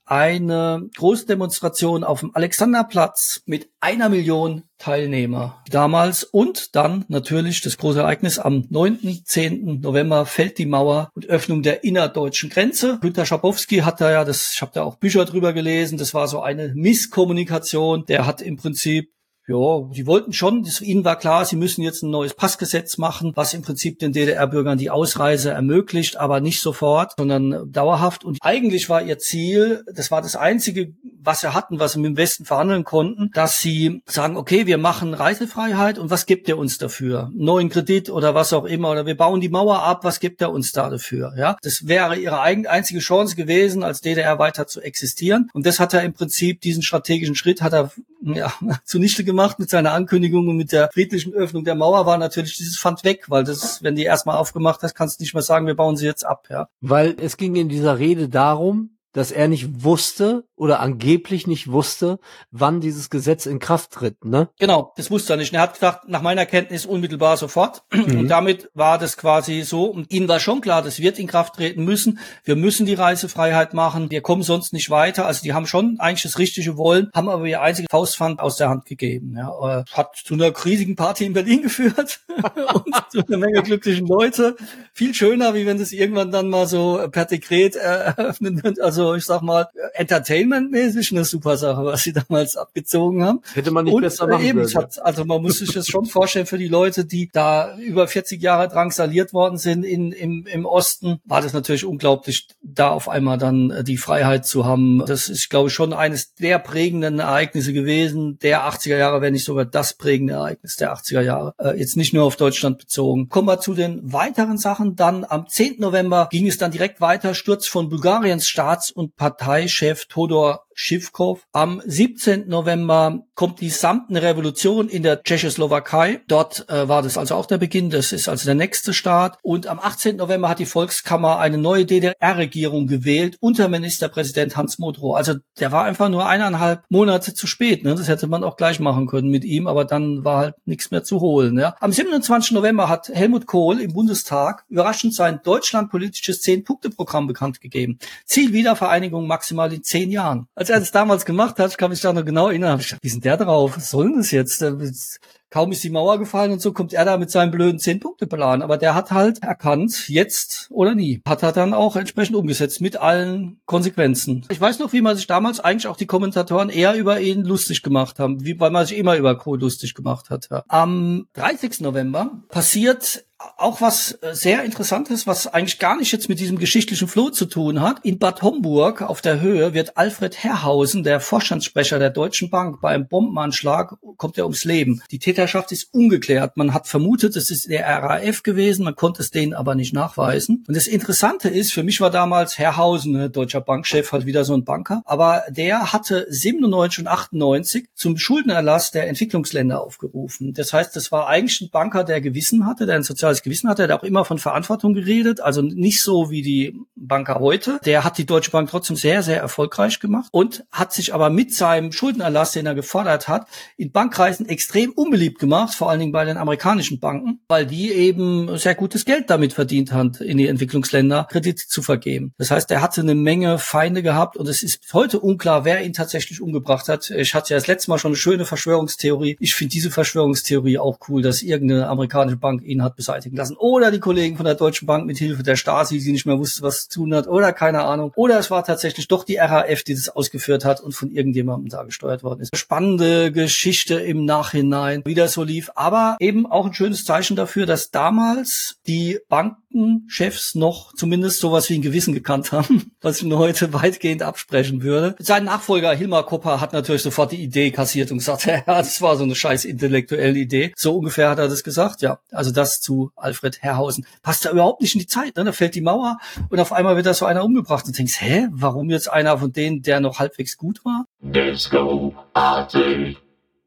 eine große Demonstration auf dem Alexanderplatz mit 1 Million Teilnehmer damals und dann natürlich das große Ereignis am 9., 10. November fällt die Mauer und Öffnung der innerdeutschen Grenze. Günter Schabowski hat da ja, ich habe da auch Bücher drüber gelesen, das war so eine Misskommunikation. Der hat im Prinzip die wollten schon, ihnen war klar, sie müssen jetzt ein neues Passgesetz machen, was im Prinzip den DDR-Bürgern die Ausreise ermöglicht, aber nicht sofort, sondern dauerhaft. Und eigentlich war ihr Ziel, das war das Einzige, was sie hatten, was sie mit dem Westen verhandeln konnten, dass sie sagen, okay, wir machen Reisefreiheit und was gibt ihr uns dafür? Einen neuen Kredit oder was auch immer, oder wir bauen die Mauer ab, was gibt er uns da dafür? Ja, das wäre ihre einzige Chance gewesen, als DDR weiter zu existieren. Und das hat er im Prinzip, diesen strategischen Schritt hat er zunichte gemacht mit seiner Ankündigung und mit der friedlichen Öffnung der Mauer war natürlich dieses Pfand weg, weil das, wenn die erstmal aufgemacht hast, kannst du nicht mehr sagen, wir bauen sie jetzt ab, ja. Weil es ging in dieser Rede darum, dass er nicht wusste oder angeblich nicht wusste, wann dieses Gesetz in Kraft tritt, ne? Genau, das wusste er nicht. Er hat gesagt, nach meiner Kenntnis unmittelbar sofort. Und damit war das quasi so. Und ihnen war schon klar, das wird in Kraft treten müssen. Wir müssen die Reisefreiheit machen. Wir kommen sonst nicht weiter. Also die haben schon eigentlich das richtige Wollen, haben aber ihr einziges Faustpfand aus der Hand gegeben. Ja, hat zu einer riesigen Party in Berlin geführt und zu einer Menge glücklichen Leute. Viel schöner, wie wenn das irgendwann dann mal so per Dekret eröffnen wird. Also ich sag mal, entertainmentmäßig eine super Sache, was sie damals abgezogen haben. Hätte man nicht besser machen können. Also man muss sich das schon vorstellen für die Leute, die da über 40 Jahre drangsaliert worden sind im Osten, war das natürlich unglaublich, da auf einmal dann die Freiheit zu haben. Das ist, glaube ich, schon eines der prägenden Ereignisse gewesen, der 80er Jahre, wenn nicht sogar das prägende Ereignis der 80er Jahre. Jetzt nicht nur auf Deutschland bezogen. Kommen wir zu den weiteren Sachen. Dann am 10. November ging es dann direkt weiter, Sturz von Bulgariens Staats- und Parteichef Todor Sivkov. Am 17. November kommt die samtene Revolution in der Tschechoslowakei. Dort war das also auch der Beginn. Das ist also der nächste Start. Und am 18. November hat die Volkskammer eine neue DDR-Regierung gewählt unter Ministerpräsident Hans Modrow. Also der war einfach nur 1,5 Monate zu spät. Ne? Das hätte man auch gleich machen können mit ihm, aber dann war halt nichts mehr zu holen. Ja? Am 27. November hat Helmut Kohl im Bundestag überraschend sein deutschlandpolitisches 10-Punkte-Programm bekannt gegeben. Ziel Wiedervereinigung maximal in 10 Jahren. Als er das damals gemacht hat, ich kann mich da noch genau erinnern, habe ich gedacht, wie ist denn der drauf? Was soll denn das jetzt? Kaum ist die Mauer gefallen und so kommt er da mit seinem blöden 10-Punkte-Plan. Aber der hat halt erkannt, jetzt oder nie. Hat er dann auch entsprechend umgesetzt mit allen Konsequenzen. Ich weiß noch, wie man sich damals eigentlich auch die Kommentatoren eher über ihn lustig gemacht haben, weil man sich immer über Kohl lustig gemacht hat. Ja. Am 30. November passiert auch was sehr Interessantes, was eigentlich gar nicht jetzt mit diesem geschichtlichen Floh zu tun hat. In Bad Homburg auf der Höhe wird Alfred Herrhausen, der Vorstandssprecher der Deutschen Bank, bei einem Bombenanschlag kommt er ums Leben. Die Täterschaft ist ungeklärt. Man hat vermutet, es ist der RAF gewesen, man konnte es denen aber nicht nachweisen. Und das Interessante ist, für mich war damals Herrhausen, deutscher Bankchef, halt wieder so ein Banker, aber der hatte 97 und 98 zum Schuldenerlass der Entwicklungsländer aufgerufen. Das heißt, das war eigentlich ein Banker, der Gewissen hatte, der ein soziales Gewissen hatte. Er hat auch immer von Verantwortung geredet, also nicht so wie die Banker heute. Der hat die Deutsche Bank trotzdem sehr, sehr erfolgreich gemacht und hat sich aber mit seinem Schuldenerlass, den er gefordert hat, in Bankkreisen extrem unbeliebt gemacht, vor allen Dingen bei den amerikanischen Banken, weil die eben sehr gutes Geld damit verdient haben, in die Entwicklungsländer Kredite zu vergeben. Das heißt, er hatte eine Menge Feinde gehabt und es ist bis heute unklar, wer ihn tatsächlich umgebracht hat. Ich hatte ja das letzte Mal schon eine schöne Verschwörungstheorie. Ich finde diese Verschwörungstheorie auch cool, dass irgendeine amerikanische Bank ihn hat beseitigen lassen. Oder die Kollegen von der Deutschen Bank mit Hilfe der Stasi, die nicht mehr wusste, was zu tun hat. Oder keine Ahnung. Oder es war tatsächlich doch die RAF, die das ausgeführt hat und von irgendjemandem da gesteuert worden ist. Spannende Geschichte im Nachhinein, wie das so lief. Aber eben auch ein schönes Zeichen dafür, dass damals die Bankenchefs noch zumindest sowas wie ein Gewissen gekannt haben, was ich mir heute weitgehend absprechen würde. Sein Nachfolger Hilmar Kopper hat natürlich sofort die Idee kassiert und gesagt, ja, das war so eine scheiß intellektuelle Idee. So ungefähr hat er das gesagt, ja. Also das zu Alfred Herrhausen. Passt da überhaupt nicht in die Zeit, ne? Da fällt die Mauer und auf einmal wird da so einer umgebracht und denkst, warum jetzt einer von denen, der noch halbwegs gut war? Disco Party.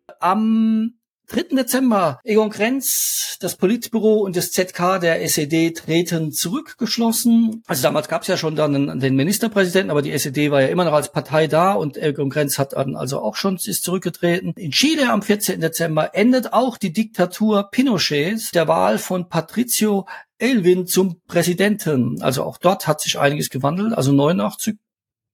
Am 3. Dezember, Egon Krenz, das Politbüro und das ZK der SED treten zurückgeschlossen. Also damals gab es ja schon dann den Ministerpräsidenten, aber die SED war ja immer noch als Partei da und Egon Krenz hat dann also auch schon ist zurückgetreten. In Chile am 14. Dezember endet auch die Diktatur Pinochets der Wahl von Patricio Aylwin zum Präsidenten. Also auch dort hat sich einiges gewandelt. Also 89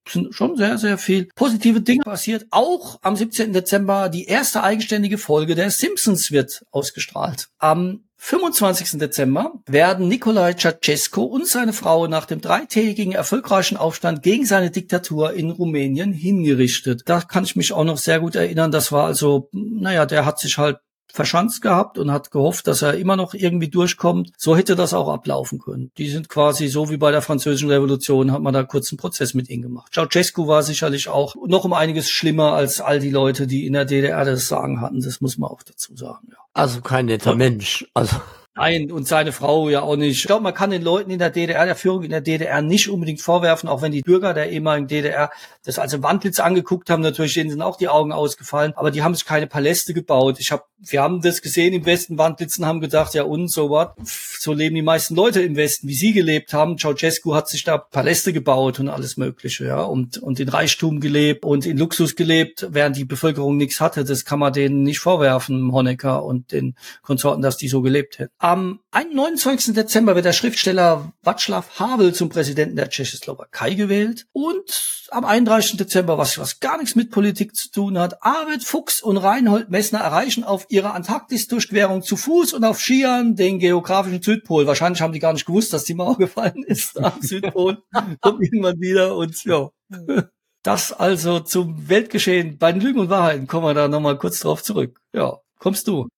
sind schon sehr, sehr viel positive Dinge passiert. Auch am 17. Dezember die erste eigenständige Folge der Simpsons wird ausgestrahlt. Am 25. Dezember werden Nicolae Ceausescu und seine Frau nach dem 3-tägigen erfolgreichen Aufstand gegen seine Diktatur in Rumänien hingerichtet. Da kann ich mich auch noch sehr gut erinnern. Das war also, der hat sich halt verschanzt gehabt und hat gehofft, dass er immer noch irgendwie durchkommt. So hätte das auch ablaufen können. Die sind quasi so wie bei der Französischen Revolution, hat man da kurz einen Prozess mit ihnen gemacht. Ceausescu war sicherlich auch noch um einiges schlimmer als all die Leute, die in der DDR das Sagen hatten. Das muss man auch dazu sagen, ja. Also kein netter Mensch. Also Nein, und seine Frau ja auch nicht. Ich glaube, man kann den Leuten in der DDR, der Führung in der DDR nicht unbedingt vorwerfen, auch wenn die Bürger der ehemaligen DDR das als Wandlitz angeguckt haben, natürlich denen sind auch die Augen ausgefallen, aber die haben sich keine Paläste gebaut. Wir haben das gesehen im Westen, Wandlitzen haben gedacht, ja und so was. So leben die meisten Leute im Westen, wie sie gelebt haben. Ceausescu hat sich da Paläste gebaut und alles Mögliche, ja, und in Reichtum gelebt und in Luxus gelebt, während die Bevölkerung nichts hatte. Das kann man denen nicht vorwerfen, Honecker und den Konsorten, dass die so gelebt hätten. Am 29. Dezember wird der Schriftsteller Václav Havel zum Präsidenten der Tschechoslowakei gewählt und am 31. Dezember, was gar nichts mit Politik zu tun hat, Arvid Fuchs und Reinhold Messner erreichen auf ihrer Antarktis-Durchquerung zu Fuß und auf Skiern den geografischen Südpol. Wahrscheinlich haben die gar nicht gewusst, dass die Mauer gefallen ist am Südpol. Kommt irgendwann wieder und ja. Das also zum Weltgeschehen. Bei den Lügen und Wahrheiten kommen wir da nochmal kurz drauf zurück. Ja, kommst du.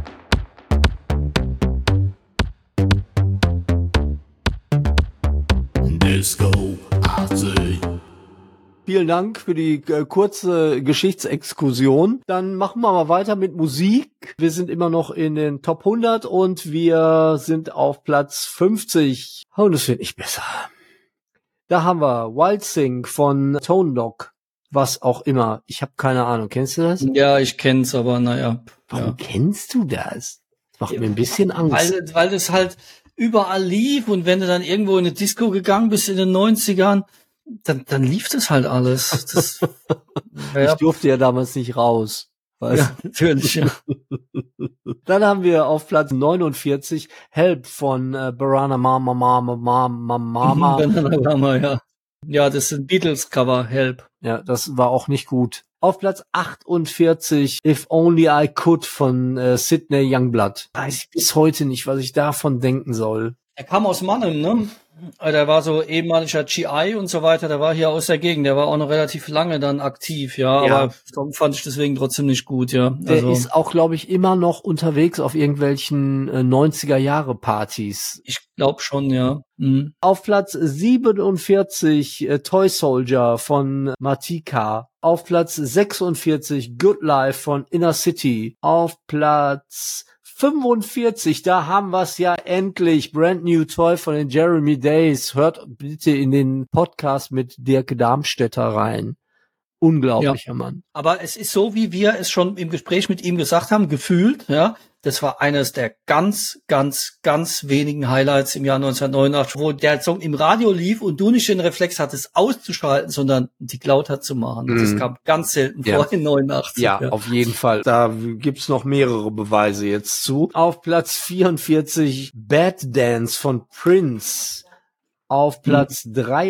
Disco Party. vielen Dank für die kurze Geschichtsexkursion. Dann machen wir mal weiter mit Musik. Wir sind immer noch in den Top 100 und wir sind auf Platz 50. Und es wird nicht besser. Da haben wir Wild Thing von Tone Dog. Was auch immer. Ich habe keine Ahnung. Kennst du das? Ja, ich kenn's, aber naja. Warum kennst du das? Das macht mir ein bisschen Angst. Weil das halt überall lief und wenn du dann irgendwo in eine Disco gegangen bist in den 90ern, dann lief das halt alles. Das, ich durfte ja damals nicht raus. Ja, natürlich. Ja. Dann haben wir auf Platz 49 Help von Banana Mama. Ja. Ja, das sind Beatles-Cover, Help. Ja, das war auch nicht gut. Auf Platz 48 If Only I Could von Sidney Youngblood. Weiß ich bis heute nicht, was ich davon denken soll. Er kam aus Mannheim, ne? Der war so ehemaliger GI und so weiter, der war hier aus der Gegend, der war auch noch relativ lange dann aktiv, ja. Aber Song fand ich deswegen trotzdem nicht gut, ja. Der ist auch, glaube ich, immer noch unterwegs auf irgendwelchen 90er-Jahre-Partys. Ich glaube schon, ja. Mhm. Auf Platz 47 Toy Soldier von Matika. Auf Platz 46 Good Life von Inner City. Auf Platz 45, da haben wir es ja endlich. Brand New Toy von den Jeremy Days. Hört bitte in den Podcast mit Dirk Darmstädter rein. Unglaublicher Mann. Aber es ist so, wie wir es schon im Gespräch mit ihm gesagt haben, gefühlt, ja. Das war eines der ganz, ganz, ganz wenigen Highlights im Jahr 1989, wo der Song im Radio lief und du nicht den Reflex hattest, auszuschalten, sondern die Cloud hat zu machen. Das kam ganz selten vor in 89. Ja, auf jeden Fall. Da gibt's noch mehrere Beweise jetzt zu. Auf Platz 44 Bad Dance von Prince. Auf Platz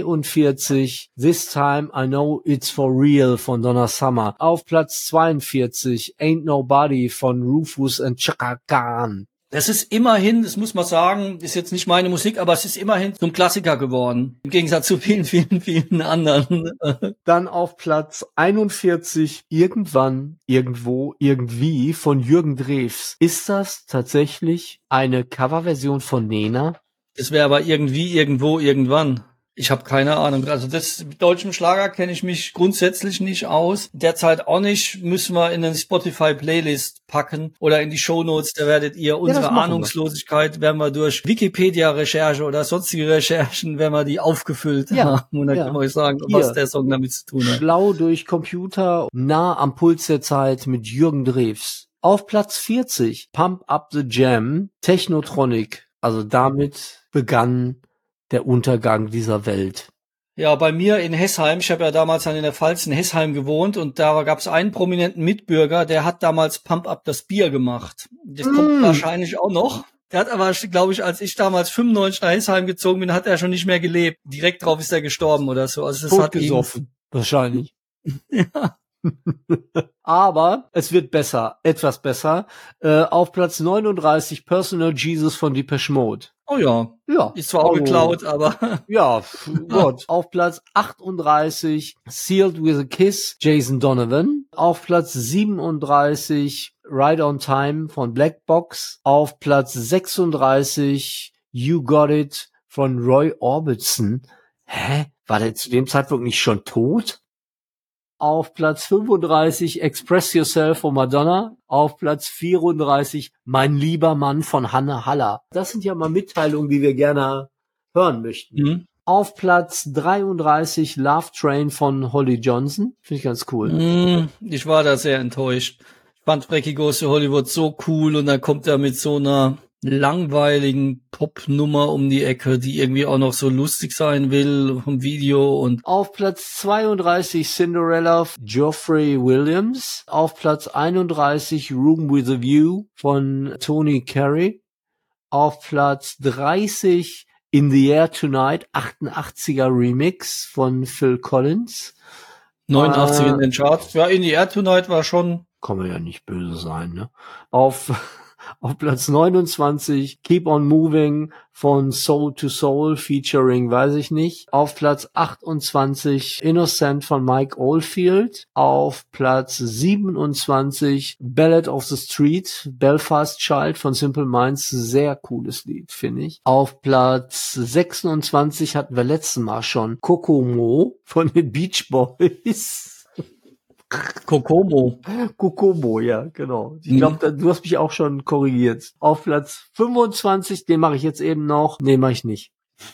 43 This Time I Know It's For Real von Donna Summer. Auf Platz 42 Ain't Nobody von Rufus and Chaka Khan. Das ist immerhin, das muss man sagen, ist jetzt nicht meine Musik, aber es ist immerhin zum Klassiker geworden. Im Gegensatz zu vielen, vielen, vielen anderen. Dann auf Platz 41 Irgendwann, Irgendwo, Irgendwie von Jürgen Drews. Ist das tatsächlich eine Coverversion von Nena? Es wäre aber irgendwie, irgendwo, irgendwann. Ich habe keine Ahnung. Also das mit deutschem Schlager kenne ich mich grundsätzlich nicht aus. Derzeit auch nicht. Müssen wir in eine Spotify-Playlist packen oder in die Shownotes. Da werdet ihr unsere Ahnungslosigkeit, werden wir durch Wikipedia-Recherche oder sonstige Recherchen, werden wir die aufgefüllt haben. Und dann können wir euch sagen, was der Song damit zu tun hat. Schlau durch Computer, nah am Puls der Zeit mit Jürgen Drews. Auf Platz 40 Pump Up the Jam, Technotronic. Also damit begann der Untergang dieser Welt. Ja, bei mir in Hessheim, ich habe ja damals dann in der Pfalz in Hessheim gewohnt und da gab es einen prominenten Mitbürger, der hat damals Pump Up das Bier gemacht. Das kommt wahrscheinlich auch noch. Der hat aber, glaube ich, als ich damals 95 nach Hesheim gezogen bin, hat er schon nicht mehr gelebt. Direkt drauf ist er gestorben oder so. Also das hat ihm, Totgesoffen. Wahrscheinlich. ja. Aber es wird besser, etwas besser. Auf Platz 39 Personal Jesus von Depeche Mode. Oh ja. Ja. Ist zwar auch geklaut, aber Ja, Gott. Auf Platz 38 Sealed with a Kiss, Jason Donovan. Auf Platz 37 Right on Time von Black Box. Auf Platz 36 You Got It von Roy Orbison. Hä? War der zu dem Zeitpunkt nicht schon tot? Auf Platz 35 Express Yourself von Madonna. Auf Platz 34 Mein lieber Mann von Hanne Haller. Das sind ja mal Mitteilungen, die wir gerne hören möchten. Mhm. Auf Platz 33 Love Train von Holly Johnson. Finde ich ganz cool. Ich war da sehr enttäuscht. Ich fand Frankie Goes to Hollywood so cool und dann kommt er mit so einer langweiligen Popnummer um die Ecke, die irgendwie auch noch so lustig sein will vom Video. Und auf Platz 32 Cinderella Geoffrey Williams. Auf Platz 31 Room with a View von Tony Carey. Auf Platz 30 In the Air Tonight 88er Remix von Phil Collins. 89 in den Charts. Ja, In the Air Tonight war schon... Kann man ja nicht böse sein, ne? Auf Platz 29 Keep on Moving von Soul to Soul featuring, weiß ich nicht. Auf Platz 28 Innocent von Mike Oldfield. Auf Platz 27 Ballad of the Street, Belfast Child von Simple Minds. Sehr cooles Lied, finde ich. Auf Platz 26 hatten wir letztes Mal schon Kokomo von den Beach Boys. Kokomo, ja, genau. Ich glaube, du hast mich auch schon korrigiert. Auf Platz 25, den mache ich jetzt eben noch. Nee, mache ich nicht.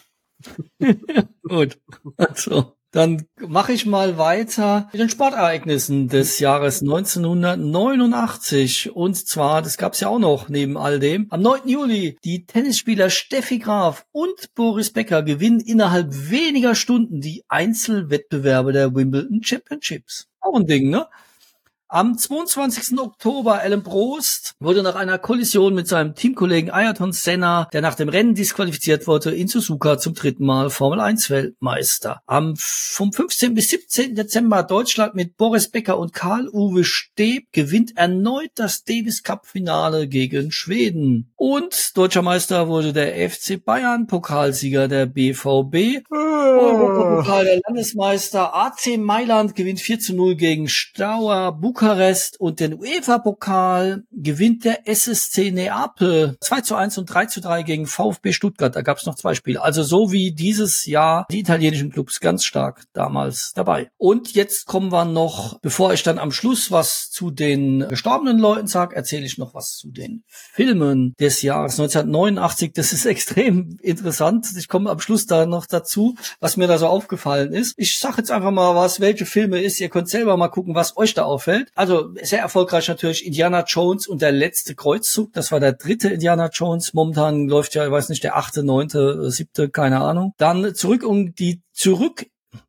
Gut. Also, dann mache ich mal weiter mit den Sportereignissen des Jahres 1989. Und zwar, das gab's ja auch noch neben all dem, am 9. Juli, die Tennisspieler Steffi Graf und Boris Becker gewinnen innerhalb weniger Stunden die Einzelwettbewerbe der Wimbledon Championships. Auch ein Ding, ne? Am 22. Oktober, Alan Prost wurde nach einer Kollision mit seinem Teamkollegen Ayrton Senna, der nach dem Rennen disqualifiziert wurde, in Suzuka zum 3. Mal Formel-1-Weltmeister. Vom 15. bis 17. Dezember Deutschland mit Boris Becker und Karl-Uwe Steb gewinnt erneut das Davis-Cup-Finale gegen Schweden. Und deutscher Meister wurde der FC Bayern, Pokalsieger der BVB. Europapokal der Landesmeister AC Mailand gewinnt 4:0 gegen Steaua Bukarest und den UEFA-Pokal gewinnt der SSC Neapel 2:1 und 3:3 gegen VfB Stuttgart. Da gab es noch 2 Spiele. Also so wie dieses Jahr die italienischen Clubs ganz stark damals dabei. Und jetzt kommen wir noch, bevor ich dann am Schluss was zu den gestorbenen Leuten sage, erzähle ich noch was zu den Filmen des Jahres 1989. Das ist extrem interessant. Ich komme am Schluss da noch dazu, was mir da so aufgefallen ist. Ich sage jetzt einfach mal welche Filme ist. Ihr könnt selber mal gucken, was euch da auffällt. Also sehr erfolgreich natürlich Indiana Jones und der letzte Kreuzzug. Das war der 3. Indiana Jones. Momentan läuft ja, ich weiß nicht, der 8., 9., 7., keine Ahnung. Dann zurück in die Zukunft.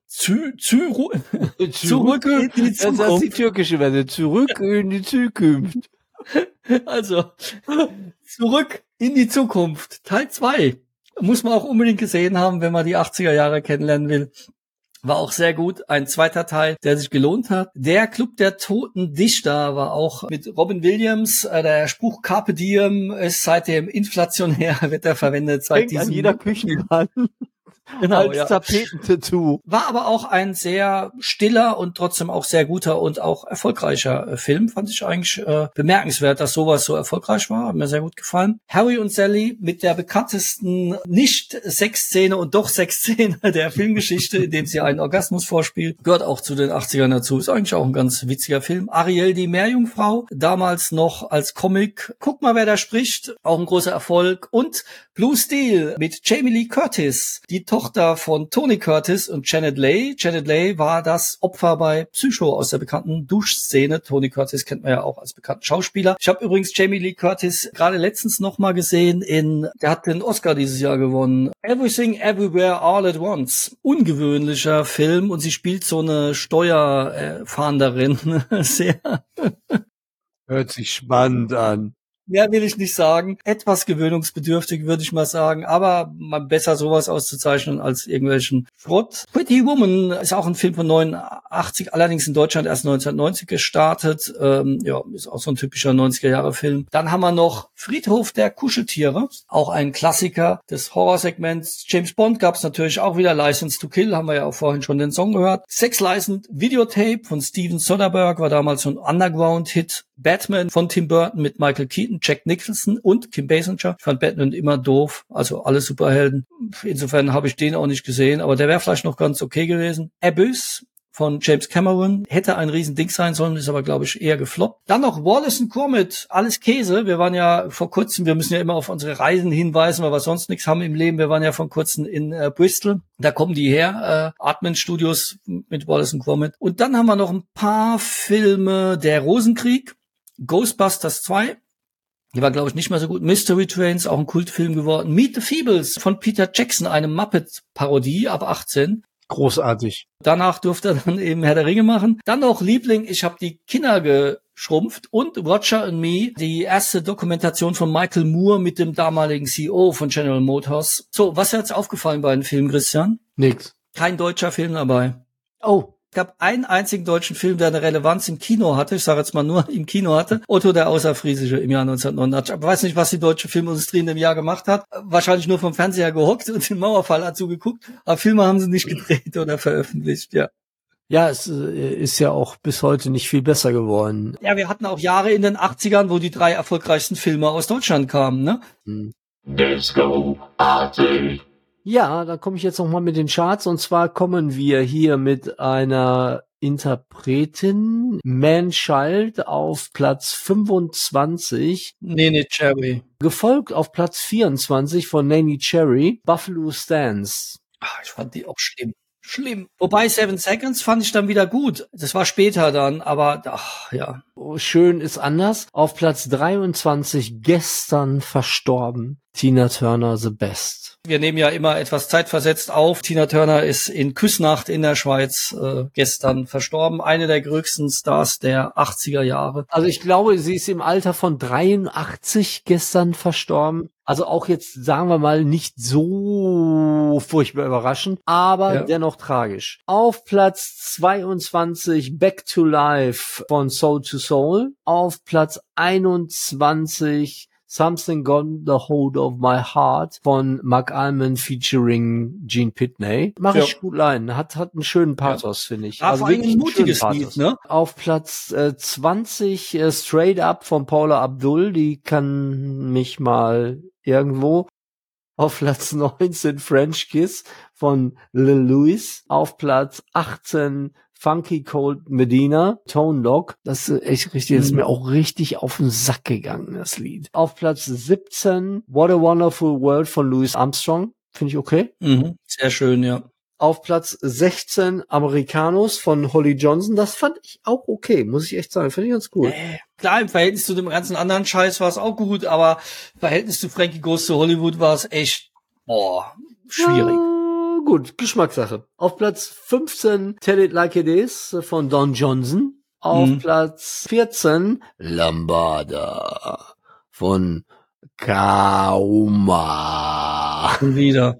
Das ist die türkische Version. Zurück in die Zukunft. Also, zurück in die Zukunft. Teil 2. Muss man auch unbedingt gesehen haben, wenn man die 80er Jahre kennenlernen will. War auch sehr gut. Ein zweiter Teil, der sich gelohnt hat. Der Club der Toten Dichter war auch mit Robin Williams. Der Spruch Carpe Diem ist seitdem inflationär, wird er verwendet. Seit an jeder Küchenwand. Genau, als ja. Tapetentattoo. War aber auch ein sehr stiller und trotzdem auch sehr guter und auch erfolgreicher Film. Fand ich eigentlich bemerkenswert, dass sowas so erfolgreich war. Hat mir sehr gut gefallen. Harry und Sally mit der bekanntesten Nicht-Sexszene und doch Sexszene der Filmgeschichte, in dem sie einen Orgasmus vorspielt. Gehört auch zu den 80ern dazu. Ist eigentlich auch ein ganz witziger Film. Ariel, die Meerjungfrau. Damals noch als Comic. Guck mal, wer da spricht. Auch ein großer Erfolg. Und Blue Steel mit Jamie Lee Curtis. Die Tochter von Tony Curtis und Janet Leigh. Janet Leigh war das Opfer bei Psycho aus der bekannten Duschszene. Tony Curtis kennt man ja auch als bekannten Schauspieler. Ich habe übrigens Jamie Lee Curtis gerade letztens noch mal gesehen der hat den Oscar dieses Jahr gewonnen. Everything Everywhere All at Once. Ungewöhnlicher Film und sie spielt so eine Steuerfahnderin. Sehr. Hört sich spannend an. Mehr will ich nicht sagen. Etwas gewöhnungsbedürftig, würde ich mal sagen, aber mal besser sowas auszuzeichnen als irgendwelchen Schrott. Pretty Woman ist auch ein Film von 89, allerdings in Deutschland erst 1990 gestartet. Ist auch so ein typischer 90er-Jahre-Film. Dann haben wir noch Friedhof der Kuscheltiere, auch ein Klassiker des Horrorsegments. James Bond gab es natürlich auch wieder. License to Kill, haben wir ja auch vorhin schon den Song gehört. Sex License Videotape von Steven Soderbergh war damals so ein Underground-Hit. Batman von Tim Burton mit Michael Keaton, Jack Nicholson und Kim Basinger. Ich fand Batman immer doof, also alle Superhelden. Insofern habe ich den auch nicht gesehen, aber der wäre vielleicht noch ganz okay gewesen. Abyss von James Cameron hätte ein Riesending sein sollen, ist aber, glaube ich, eher gefloppt. Dann noch Wallace & Gromit, alles Käse. Wir waren ja vor kurzem, wir müssen ja immer auf unsere Reisen hinweisen, weil wir sonst nichts haben im Leben. Wir waren ja vor kurzem in Bristol. Da kommen die her, Artman Studios mit Wallace & Gromit. Und dann haben wir noch ein paar Filme. Der Rosenkrieg, Ghostbusters 2. Die war, glaube ich, nicht mehr so gut. Mystery Trains, auch ein Kultfilm geworden. Meet the Feebles von Peter Jackson, eine Muppet-Parodie ab 18. Großartig. Danach durfte er dann eben Herr der Ringe machen. Dann noch Liebling, ich habe die Kinder geschrumpft. Und Roger and Me, die erste Dokumentation von Michael Moore mit dem damaligen CEO von General Motors. So, was ist jetzt aufgefallen bei den Filmen, Christian? Nix. Kein deutscher Film dabei. Oh. Es gab einen einzigen deutschen Film, der eine Relevanz im Kino hatte. Ich sage jetzt mal nur im Kino hatte. Otto der Außerfriesische im Jahr 1989. Aber ich weiß nicht, was die deutsche Filmindustrie in dem Jahr gemacht hat. Wahrscheinlich nur vom Fernseher gehockt und den Mauerfall dazu geguckt. Aber Filme haben sie nicht gedreht oder veröffentlicht, ja. Ja, es ist ja auch bis heute nicht viel besser geworden. Ja, wir hatten auch Jahre in den 80ern, wo die 3 erfolgreichsten Filme aus Deutschland kamen, ne? Disco Party. Ja, da komme ich jetzt noch mal mit den Charts. Und zwar kommen wir hier mit einer Interpretin, Man-Child, auf Platz 25. Nene Cherry. Gefolgt auf Platz 24 von Nene Cherry, Buffalo Stance. Ich fand die auch schlimm. Wobei 7 Seconds fand ich dann wieder gut. Das war später dann, aber ja. Schön ist anders. Auf Platz 23 gestern verstorben. Tina Turner, The Best. Wir nehmen ja immer etwas zeitversetzt auf. Tina Turner ist in Küsnacht in der Schweiz gestern verstorben. Eine der größten Stars der 80er Jahre. Also ich glaube, sie ist im Alter von 83 gestern verstorben. Also auch jetzt, sagen wir mal, nicht so furchtbar überraschend, aber dennoch tragisch. Auf Platz 22 Back to Life von Soul to Soul. Auf Platz 21 Something Got the Hold of My Heart von Mark Almond featuring Gene Pitney. Mach ich gut leiden. Hat einen schönen Pathos, finde ich. Ja, also wirklich ein mutiges Lied, ne? Auf Platz 20 Straight Up von Paula Abdul. Die kann mich mal irgendwo. Auf Platz 19 French Kiss von Lil Louis. Auf Platz 18 Funky Cold Medina, Tone Lock. Das ist echt richtig, das ist mir auch richtig auf den Sack gegangen, das Lied. Auf Platz 17 What a Wonderful World von Louis Armstrong. Finde ich okay. Sehr schön, ja. Auf Platz 16 Americanos von Holly Johnson. Das fand ich auch okay, muss ich echt sagen. Finde ich ganz cool. Klar, im Verhältnis zu dem ganzen anderen Scheiß war es auch gut, aber im Verhältnis zu Frankie Goes to Hollywood war es echt, schwierig. Gut, Geschmackssache. Auf Platz 15 Tell It Like It Is von Don Johnson. Auf Platz 14 Lambada von Kauma. Wieder.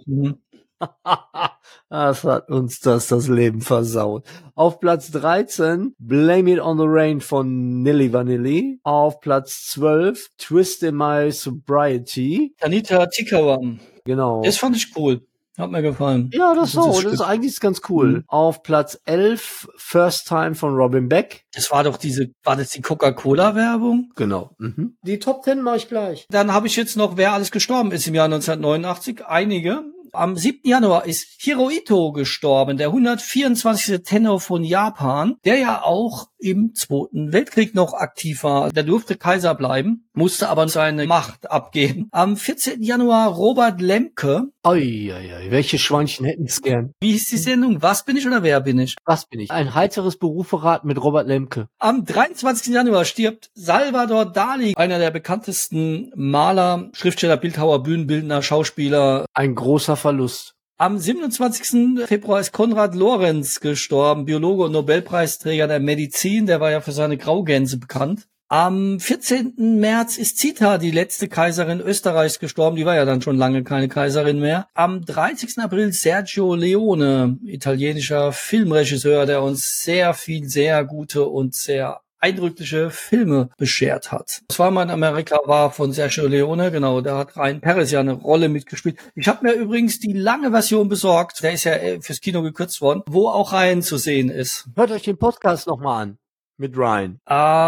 Das hat uns das Leben versaut. Auf Platz 13 Blame It on the Rain von Nilly Vanilli. Auf Platz 12 Twist in My Sobriety. Anita Tikaram. Genau. Das fand ich cool. Hat mir gefallen. Ja, das ist eigentlich ganz cool. Auf Platz 11 First Time von Robin Beck. Das war doch war das die Coca-Cola-Werbung? Genau. Die Top 10 mache ich gleich. Dann habe ich jetzt noch, wer alles gestorben ist im Jahr 1989. Einige. Am 7. Januar ist Hirohito gestorben, der 124. Tenor von Japan, der ja auch im Zweiten Weltkrieg noch aktiv war. Der durfte Kaiser bleiben, musste aber seine Macht abgeben. Am 14. Januar Robert Lemke. Welche Schweinchen hätten es gern? Wie hieß die Sendung? Was bin ich oder wer bin ich? Was bin ich? Ein heiteres Beruferat mit Robert Lemke. Am 23. Januar stirbt Salvador Dali, einer der bekanntesten Maler, Schriftsteller, Bildhauer, Bühnenbildner, Schauspieler. Ein großer Verlust. Am 27. Februar ist Konrad Lorenz gestorben, Biologe und Nobelpreisträger der Medizin. Der war ja für seine Graugänse bekannt. Am 14. März ist Zita, die letzte Kaiserin Österreichs, gestorben. Die war ja dann schon lange keine Kaiserin mehr. Am 30. April Sergio Leone, italienischer Filmregisseur, der uns sehr viel, sehr gute und sehr eindrückliche Filme beschert hat. Das war mal in Amerika, war von Sergio Leone, genau, da hat Ryan Perez ja eine Rolle mitgespielt. Ich habe mir übrigens die lange Version besorgt, der ist ja fürs Kino gekürzt worden, wo auch Ryan zu sehen ist. Hört euch den Podcast nochmal an mit Ryan.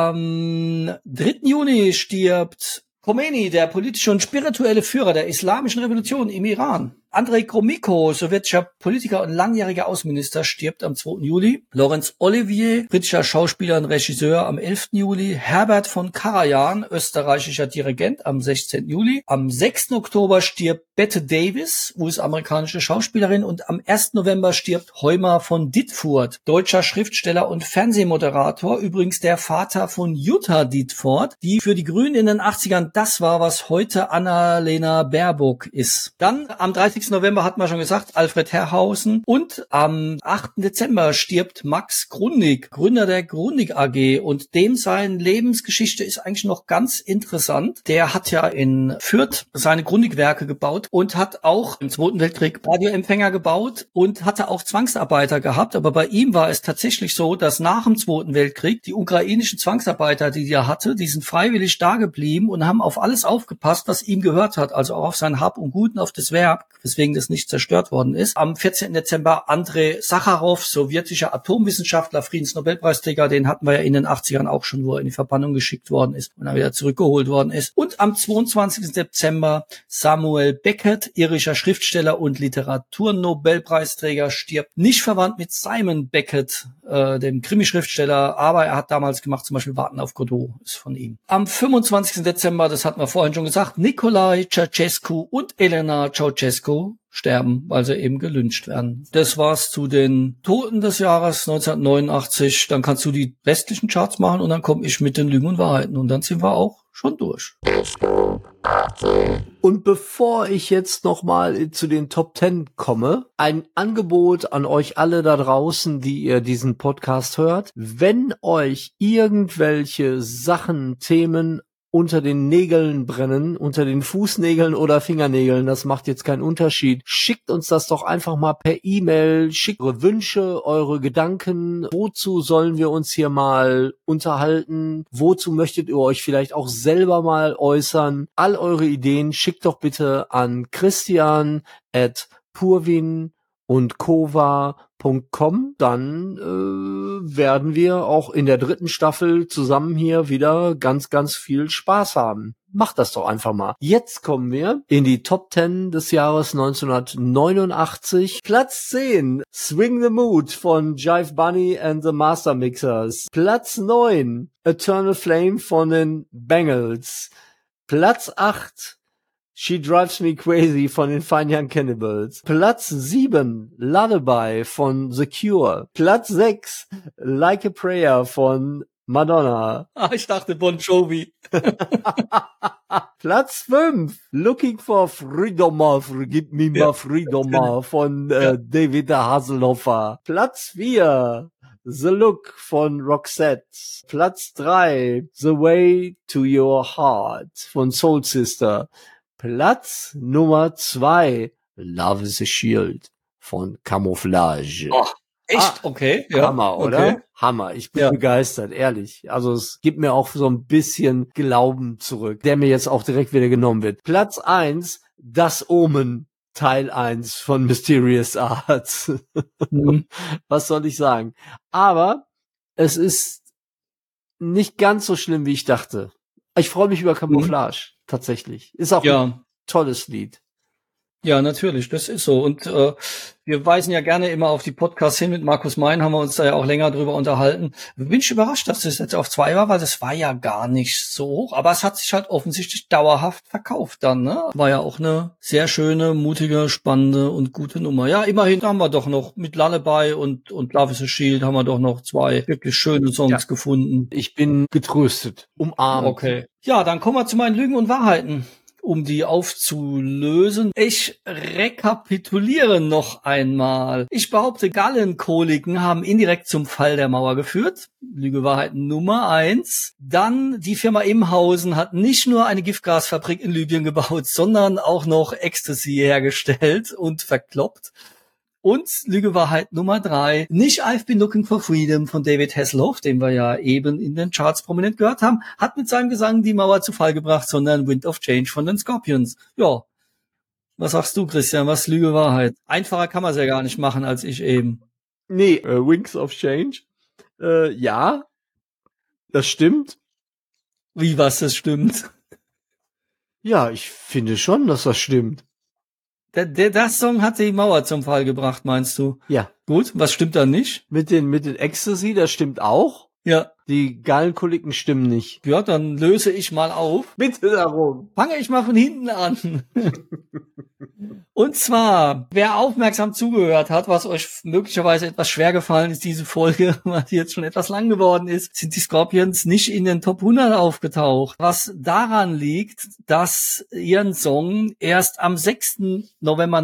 Am 3. Juni stirbt Khomeini, der politische und spirituelle Führer der islamischen Revolution im Iran. Andrei Gromyko, sowjetischer Politiker und langjähriger Außenminister, stirbt am 2. Juli. Laurence Olivier, britischer Schauspieler und Regisseur, am 11. Juli. Herbert von Karajan, österreichischer Dirigent, am 16. Juli. Am 6. Oktober stirbt Bette Davis, US-amerikanische Schauspielerin. Und am 1. November stirbt Heuma von Ditfurth, deutscher Schriftsteller und Fernsehmoderator. Übrigens der Vater von Jutta Ditfurth, die für die Grünen in den 80ern das war, was heute Annalena Baerbock ist. Dann am 30. November hatten wir schon gesagt, Alfred Herrhausen. Und am 8. Dezember stirbt Max Grundig, Gründer der Grundig AG. Und dem seine Lebensgeschichte ist eigentlich noch ganz interessant. Der hat ja in Fürth seine Grundig-Werke gebaut und hat auch im Zweiten Weltkrieg Radioempfänger gebaut und hatte auch Zwangsarbeiter gehabt. Aber bei ihm war es tatsächlich so, dass nach dem Zweiten Weltkrieg die ukrainischen Zwangsarbeiter, die er hatte, die sind freiwillig da geblieben und haben auf alles aufgepasst, was ihm gehört hat. Also auch auf sein Hab und Gut und auf das Werk, weswegen das nicht zerstört worden ist. Am 14. Dezember Andrei Sacharow, sowjetischer Atomwissenschaftler, Friedensnobelpreisträger, den hatten wir ja in den 80ern auch schon, wo er in die Verbannung geschickt worden ist und dann wieder zurückgeholt worden ist. Und am 22. Dezember Samuel Beckett, irischer Schriftsteller und Literaturnobelpreisträger, stirbt. Nicht verwandt mit Simon Beckett, dem Krimi-Schriftsteller, aber er hat damals gemacht, zum Beispiel Warten auf Godot, ist von ihm. Am 25. Dezember, das hatten wir vorhin schon gesagt, Nicolae Ceausescu und Elena Ceausescu sterben, weil sie eben gelyncht werden. Das war's zu den Toten des Jahres 1989. Dann kannst du die restlichen Charts machen und dann komme ich mit den Lügen und Wahrheiten und dann sind wir auch schon durch. Und bevor ich jetzt nochmal zu den Top 10 komme, ein Angebot an euch alle da draußen, die ihr diesen Podcast hört. Wenn euch irgendwelche Sachen, Themen unter den Nägeln brennen, unter den Fußnägeln oder Fingernägeln, das macht jetzt keinen Unterschied. Schickt uns das doch einfach mal per E-Mail, schickt eure Wünsche, eure Gedanken, wozu sollen wir uns hier mal unterhalten, wozu möchtet ihr euch vielleicht auch selber mal äußern. All eure Ideen schickt doch bitte an christian@purwin.kova.com, dann werden wir auch in der 3. Staffel zusammen hier wieder ganz, ganz viel Spaß haben. Macht das doch einfach mal. Jetzt kommen wir in die Top 10 des Jahres 1989. Platz 10, Swing the Mood von Jive Bunny and the Master Mixers. Platz 9, Eternal Flame von den Bangles. Platz 8, She Drives Me Crazy von den Fine Young Cannibals. Platz 7, Lullaby von The Cure. Platz 6, Like a Prayer von Madonna. Ah, ich dachte Bon Jovi. Platz 5, Looking for Freedom, Give Me My Freedom von David Hasselhoff. Platz 4, The Look von Roxette. Platz 3, The Way to Your Heart von Soul Sister. Platz Nummer 2, Love is a Shield von Camouflage. Oh, echt? Okay. Ja. Hammer, oder? Okay. Hammer. Ich bin begeistert, ehrlich. Also es gibt mir auch so ein bisschen Glauben zurück, der mir jetzt auch direkt wieder genommen wird. Platz 1, Das Omen, Teil 1 von Mysterious Arts. Was soll ich sagen? Aber es ist nicht ganz so schlimm, wie ich dachte. Ich freue mich über Camouflage, tatsächlich. Ist auch ein tolles Lied. Ja, natürlich, das ist so. Und wir weisen ja gerne immer auf die Podcasts hin. Mit Markus Mein haben wir uns da ja auch länger drüber unterhalten. Bin ich überrascht, dass das jetzt auf 2 war, weil das war ja gar nicht so hoch. Aber es hat sich halt offensichtlich dauerhaft verkauft dann, ne? War ja auch eine sehr schöne, mutige, spannende und gute Nummer. Ja, immerhin haben wir doch noch mit Lullaby und Love is a Shield haben wir doch noch 2 wirklich schöne Songs gefunden. Ich bin getröstet, umarmt. Okay. Ja, dann kommen wir zu meinen Lügen und Wahrheiten. um die aufzulösen. Ich rekapituliere noch einmal. Ich behaupte, Gallenkoliken haben indirekt zum Fall der Mauer geführt. Lüge Wahrheit Nummer 1. Dann, die Firma Imhausen hat nicht nur eine Giftgasfabrik in Libyen gebaut, sondern auch noch Ecstasy hergestellt und verkloppt. Und Lüge Wahrheit Nummer 3, nicht I've Been Looking for Freedom von David Hasselhoff, den wir ja eben in den Charts prominent gehört haben, hat mit seinem Gesang die Mauer zu Fall gebracht, sondern Wind of Change von den Scorpions. Ja, was sagst du, Christian, was Lüge Wahrheit? Einfacher kann man es ja gar nicht machen als ich eben. Nee, Wings of Change. Ja, das stimmt. Wie, was das stimmt? Ja, ich finde schon, dass das stimmt. Das Song hat die Mauer zum Fall gebracht, meinst du? Ja. Gut, was stimmt da nicht? Mit den Ecstasy, das stimmt auch. Ja. Die Gallenkoliken stimmen nicht. Ja, dann löse ich mal auf. Bitte darum. Fange ich mal von hinten an. Und zwar, wer aufmerksam zugehört hat, was euch möglicherweise etwas schwer gefallen ist, diese Folge, weil die jetzt schon etwas lang geworden ist, sind die Scorpions nicht in den Top 100 aufgetaucht. Was daran liegt, dass ihren Song erst am 6. November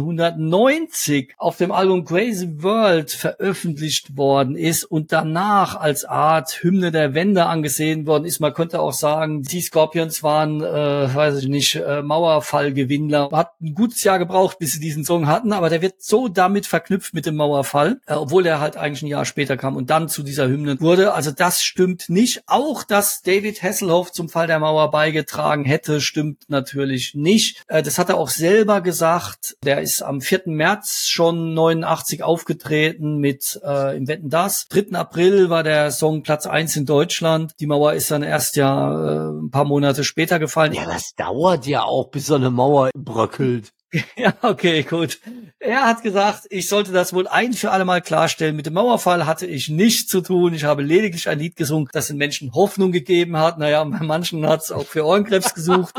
1990 auf dem Album Crazy World veröffentlicht worden ist und danach als Art Hymne der Wende angesehen worden ist. Man könnte auch sagen, die Scorpions waren, weiß ich nicht, Mauerfallgewinnler. Hat ein gutes Jahr gebraucht, bis sie diesen Song hatten, aber der wird so damit verknüpft mit dem Mauerfall, obwohl er halt eigentlich ein Jahr später kam und dann zu dieser Hymne wurde. Also das stimmt nicht. Auch, dass David Hasselhoff zum Fall der Mauer beigetragen hätte, stimmt natürlich nicht. Das hat er auch selber gesagt. Der ist am 4. März schon 89 aufgetreten mit im Wetten, dass. 3. April war der Song Platz 1 in Deutschland. Die Mauer ist dann erst ein paar Monate später gefallen. Ja, das dauert ja auch, bis so eine Mauer bröckelt. Ja, okay, gut. Er hat gesagt, ich sollte das wohl ein für alle Mal klarstellen. Mit dem Mauerfall hatte ich nichts zu tun. Ich habe lediglich ein Lied gesungen, das den Menschen Hoffnung gegeben hat. Naja, bei manchen hat es auch für Ohrenkrebs gesucht.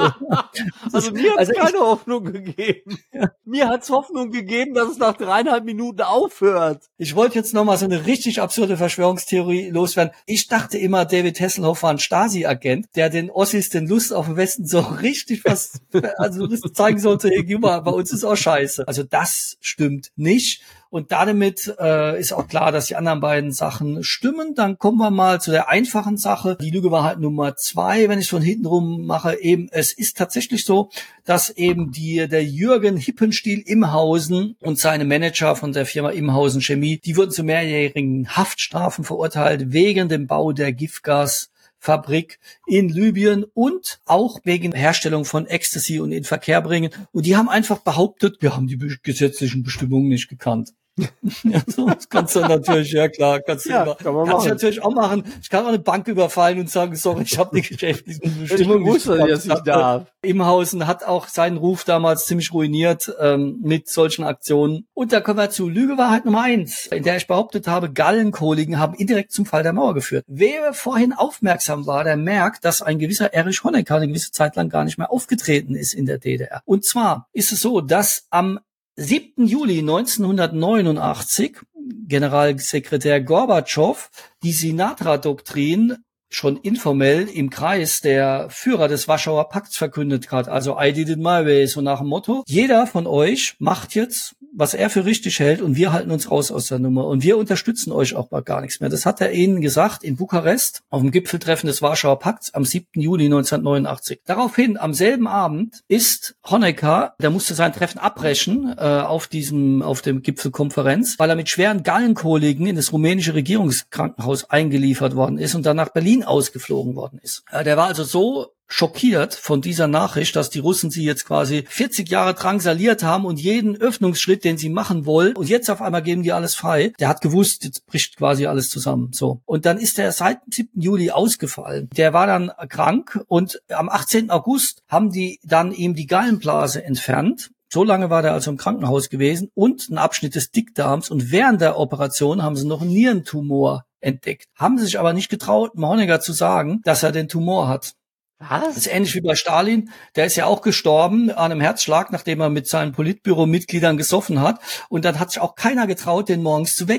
Also mir hat es keine Hoffnung gegeben. Ja. Mir hat es Hoffnung gegeben, dass es nach 3,5 Minuten aufhört. Ich wollte jetzt nochmal so eine richtig absurde Verschwörungstheorie loswerden. Ich dachte immer, David Hasselhoff war ein Stasi-Agent, der den Ossis den Lust auf den Westen so richtig was, also das zeigen sollte, bei uns ist auch scheiße. Also das stimmt nicht. Und damit ist auch klar, dass die anderen beiden Sachen stimmen. Dann kommen wir mal zu der einfachen Sache. Die Lüge war halt Nummer 2, wenn ich es von hinten rum mache. Eben, es ist tatsächlich so, dass eben der Jürgen Hippenstiel Imhausen und seine Manager von der Firma Imhausen Chemie, die wurden zu mehrjährigen Haftstrafen verurteilt wegen dem Bau der Giftgasfabrik in Libyen und auch wegen Herstellung von Ecstasy und in Verkehr bringen. Und die haben einfach behauptet, wir haben die gesetzlichen Bestimmungen nicht gekannt. Ja, so, das kannst du natürlich, ja klar, kannst du kannst natürlich auch machen. Ich kann auch eine Bank überfallen und sagen, sorry, ich habe die geschäftlichen Bestimmungen nicht gekannt. Imhausen hat auch seinen Ruf damals ziemlich ruiniert mit solchen Aktionen. Und da kommen wir zu Lüge Wahrheit Nummer 1, in der ich behauptet habe, Gallenkoliken haben indirekt zum Fall der Mauer geführt. Wer vorhin aufmerksam war, der merkt, dass ein gewisser Erich Honecker eine gewisse Zeit lang gar nicht mehr aufgetreten ist in der DDR. Und zwar ist es so, dass am 7. Juli 1989 Generalsekretär Gorbatschow die Sinatra-Doktrin schon informell im Kreis der Führer des Warschauer Pakts verkündet hat. Also I did it my way, so nach dem Motto, jeder von euch macht jetzt, was er für richtig hält und wir halten uns raus aus der Nummer und wir unterstützen euch auch mal gar nichts mehr. Das hat er ihnen gesagt in Bukarest auf dem Gipfeltreffen des Warschauer Pakts am 7. Juli 1989. Daraufhin, am selben Abend, ist Honecker, der musste sein Treffen abbrechen auf dem Gipfelkonferenz, weil er mit schweren Gallenkoliken in das rumänische Regierungskrankenhaus eingeliefert worden ist und dann nach Berlin ausgeflogen worden ist. Der war also so schockiert von dieser Nachricht, dass die Russen sie jetzt quasi 40 Jahre drangsaliert haben und jeden Öffnungsschritt, den sie machen wollen, und jetzt auf einmal geben die alles frei. Der hat gewusst, jetzt bricht quasi alles zusammen. So. Und dann ist er seit dem 7. Juli ausgefallen. Der war dann krank und am 18. August haben die dann ihm die Gallenblase entfernt. So lange war der also im Krankenhaus gewesen und ein Abschnitt des Dickdarms. Und während der Operation haben sie noch einen Nierentumor entdeckt. Haben sie sich aber nicht getraut, Honecker zu sagen, dass er den Tumor hat. Was? Das ist ähnlich wie bei Stalin. Der ist ja auch gestorben an einem Herzschlag, nachdem er mit seinen Politbüro-Mitgliedern gesoffen hat. Und dann hat sich auch keiner getraut, den morgens zu wecken.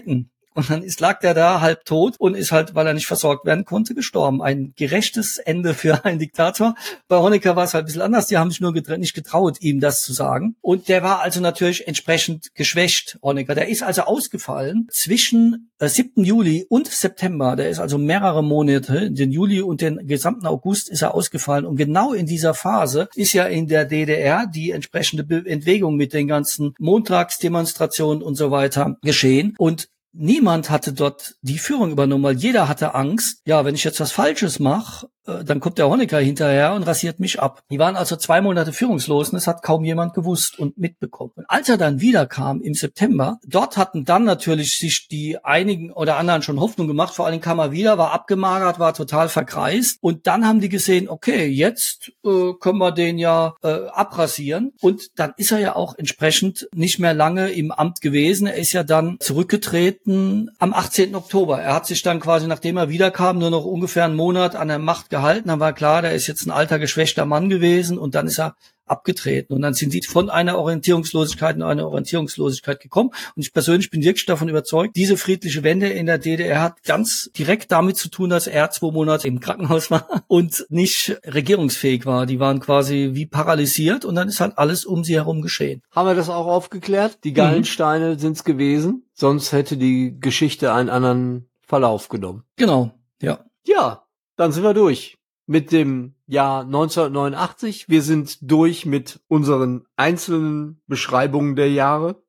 Und dann lag der da halb tot und ist halt, weil er nicht versorgt werden konnte, gestorben. Ein gerechtes Ende für einen Diktator. Bei Honecker war es halt ein bisschen anders. Die haben sich nur nicht getraut, ihm das zu sagen. Und der war also natürlich entsprechend geschwächt, Honecker. Der ist also ausgefallen zwischen 7. Juli und September. Der ist also mehrere Monate, den Juli und den gesamten August ist er ausgefallen. Und genau in dieser Phase ist ja in der DDR die entsprechende Entwicklung mit den ganzen Montagsdemonstrationen und so weiter geschehen. Und niemand hatte dort die Führung übernommen, weil jeder hatte Angst, ja, wenn ich jetzt was Falsches mache, dann kommt der Honecker hinterher und rasiert mich ab. Die waren also 2 Monate führungslos und das hat kaum jemand gewusst und mitbekommen. Und als er dann wiederkam im September, dort hatten dann natürlich sich die einigen oder anderen schon Hoffnung gemacht, vor allem kam er wieder, war abgemagert, war total verkreist und dann haben die gesehen, okay, jetzt können wir den ja abrasieren und dann ist er ja auch entsprechend nicht mehr lange im Amt gewesen. Er ist ja dann zurückgetreten am 18. Oktober. Er hat sich dann quasi, nachdem er wiederkam, nur noch ungefähr einen Monat an der Macht gehalten. Dann war klar, der ist jetzt ein alter, geschwächter Mann gewesen und dann ist er abgetreten. Und dann sind die von einer Orientierungslosigkeit in eine Orientierungslosigkeit gekommen. Und ich persönlich bin wirklich davon überzeugt, diese friedliche Wende in der DDR hat ganz direkt damit zu tun, dass er 2 Monate im Krankenhaus war und nicht regierungsfähig war. Die waren quasi wie paralysiert und dann ist halt alles um sie herum geschehen. Haben wir das auch aufgeklärt? Die Gallensteine sind's gewesen. Sonst hätte die Geschichte einen anderen Verlauf genommen. Genau, ja. Ja, dann sind wir durch mit dem Jahr 1989. Wir sind durch mit unseren einzelnen Beschreibungen der Jahre.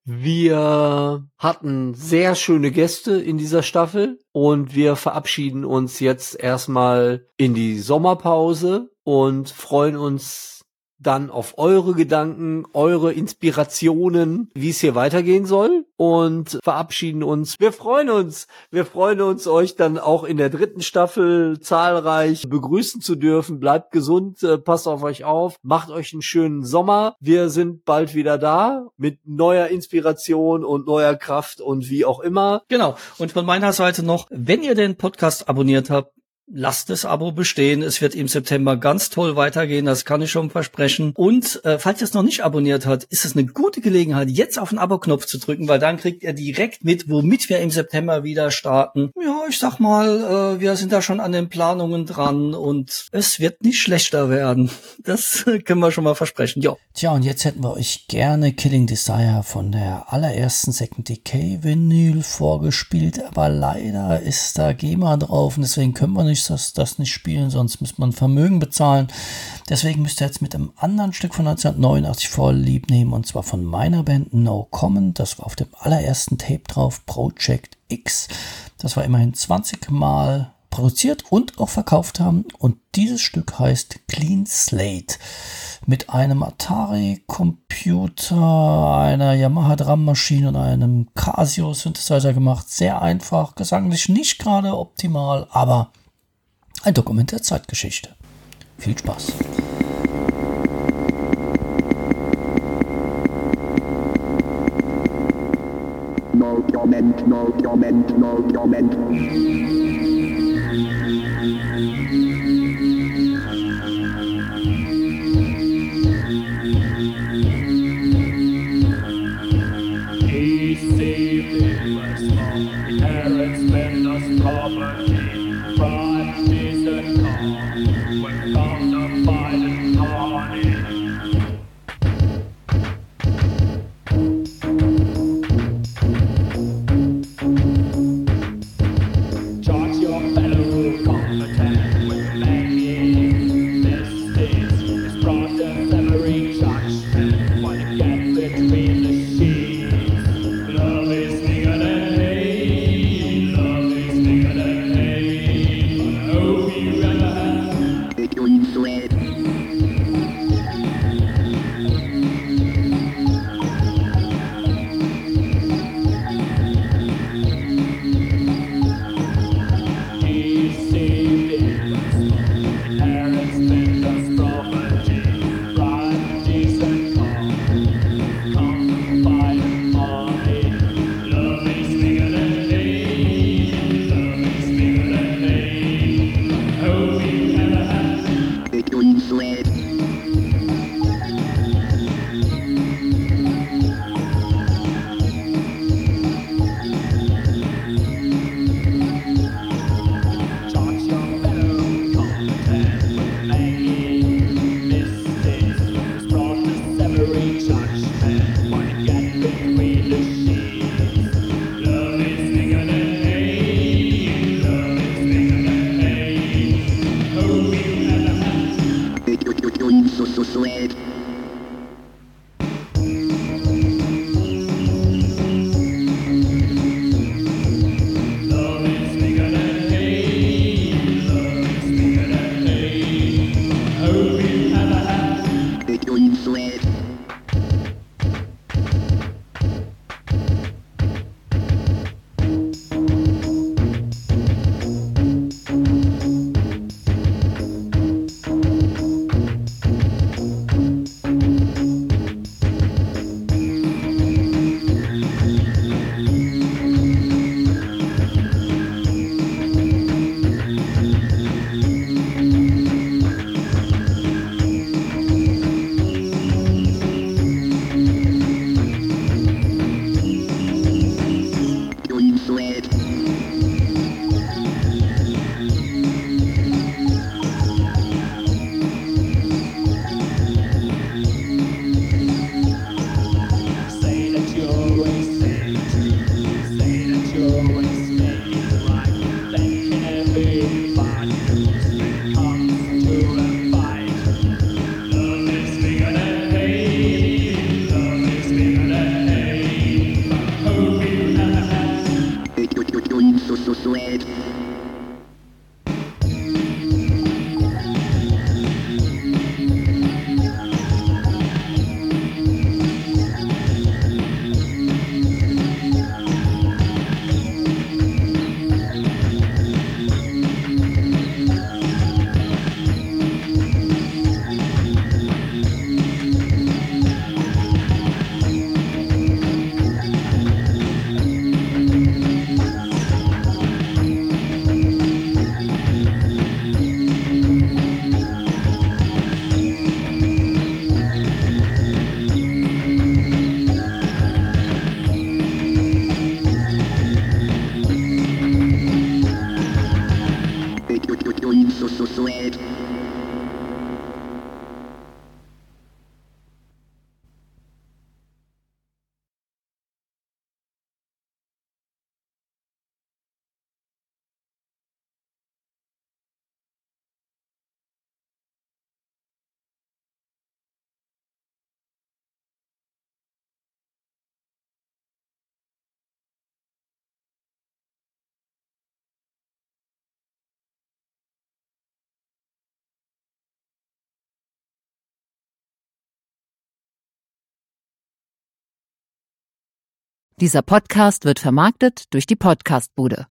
Wir hatten sehr schöne Gäste in dieser Staffel und wir verabschieden uns jetzt erstmal in die Sommerpause und freuen uns dann auf eure Gedanken, eure Inspirationen, wie es hier weitergehen soll und verabschieden uns. Wir freuen uns, euch dann auch in der 3. Staffel zahlreich begrüßen zu dürfen. Bleibt gesund, passt auf euch auf, macht euch einen schönen Sommer. Wir sind bald wieder da mit neuer Inspiration und neuer Kraft und wie auch immer. Genau. Und von meiner Seite noch, wenn ihr den Podcast abonniert habt, lasst das Abo bestehen. Es wird im September ganz toll weitergehen, das kann ich schon versprechen. Und falls ihr es noch nicht abonniert habt, ist es eine gute Gelegenheit, jetzt auf den Abo-Knopf zu drücken, weil dann kriegt ihr direkt mit, womit wir im September wieder starten. Ja, ich sag mal, wir sind da schon an den Planungen dran und es wird nicht schlechter werden. Das können wir schon mal versprechen. Ja. Tja, und jetzt hätten wir euch gerne Killing Desire von der allerersten Second Decay Vinyl vorgespielt, aber leider ist da GEMA drauf und deswegen können wir das nicht spielen, sonst müsste man Vermögen bezahlen. Deswegen müsst ihr jetzt mit einem anderen Stück von 1989 vorlieb nehmen, und zwar von meiner Band No Comment. Das war auf dem allerersten Tape drauf, Project X. Das war immerhin 20 Mal produziert und auch verkauft haben. Und dieses Stück heißt Clean Slate. Mit einem Atari-Computer, einer Yamaha-Drum-Maschine und einem Casio-Synthesizer gemacht. Sehr einfach, gesanglich nicht gerade optimal, aber ein Dokument der Zeitgeschichte. Viel Spaß. No comment, no comment, no comment. He saved us from parents spend us property. Practice and calm when found a violent party. John Dieser Podcast wird vermarktet durch die Podcastbude.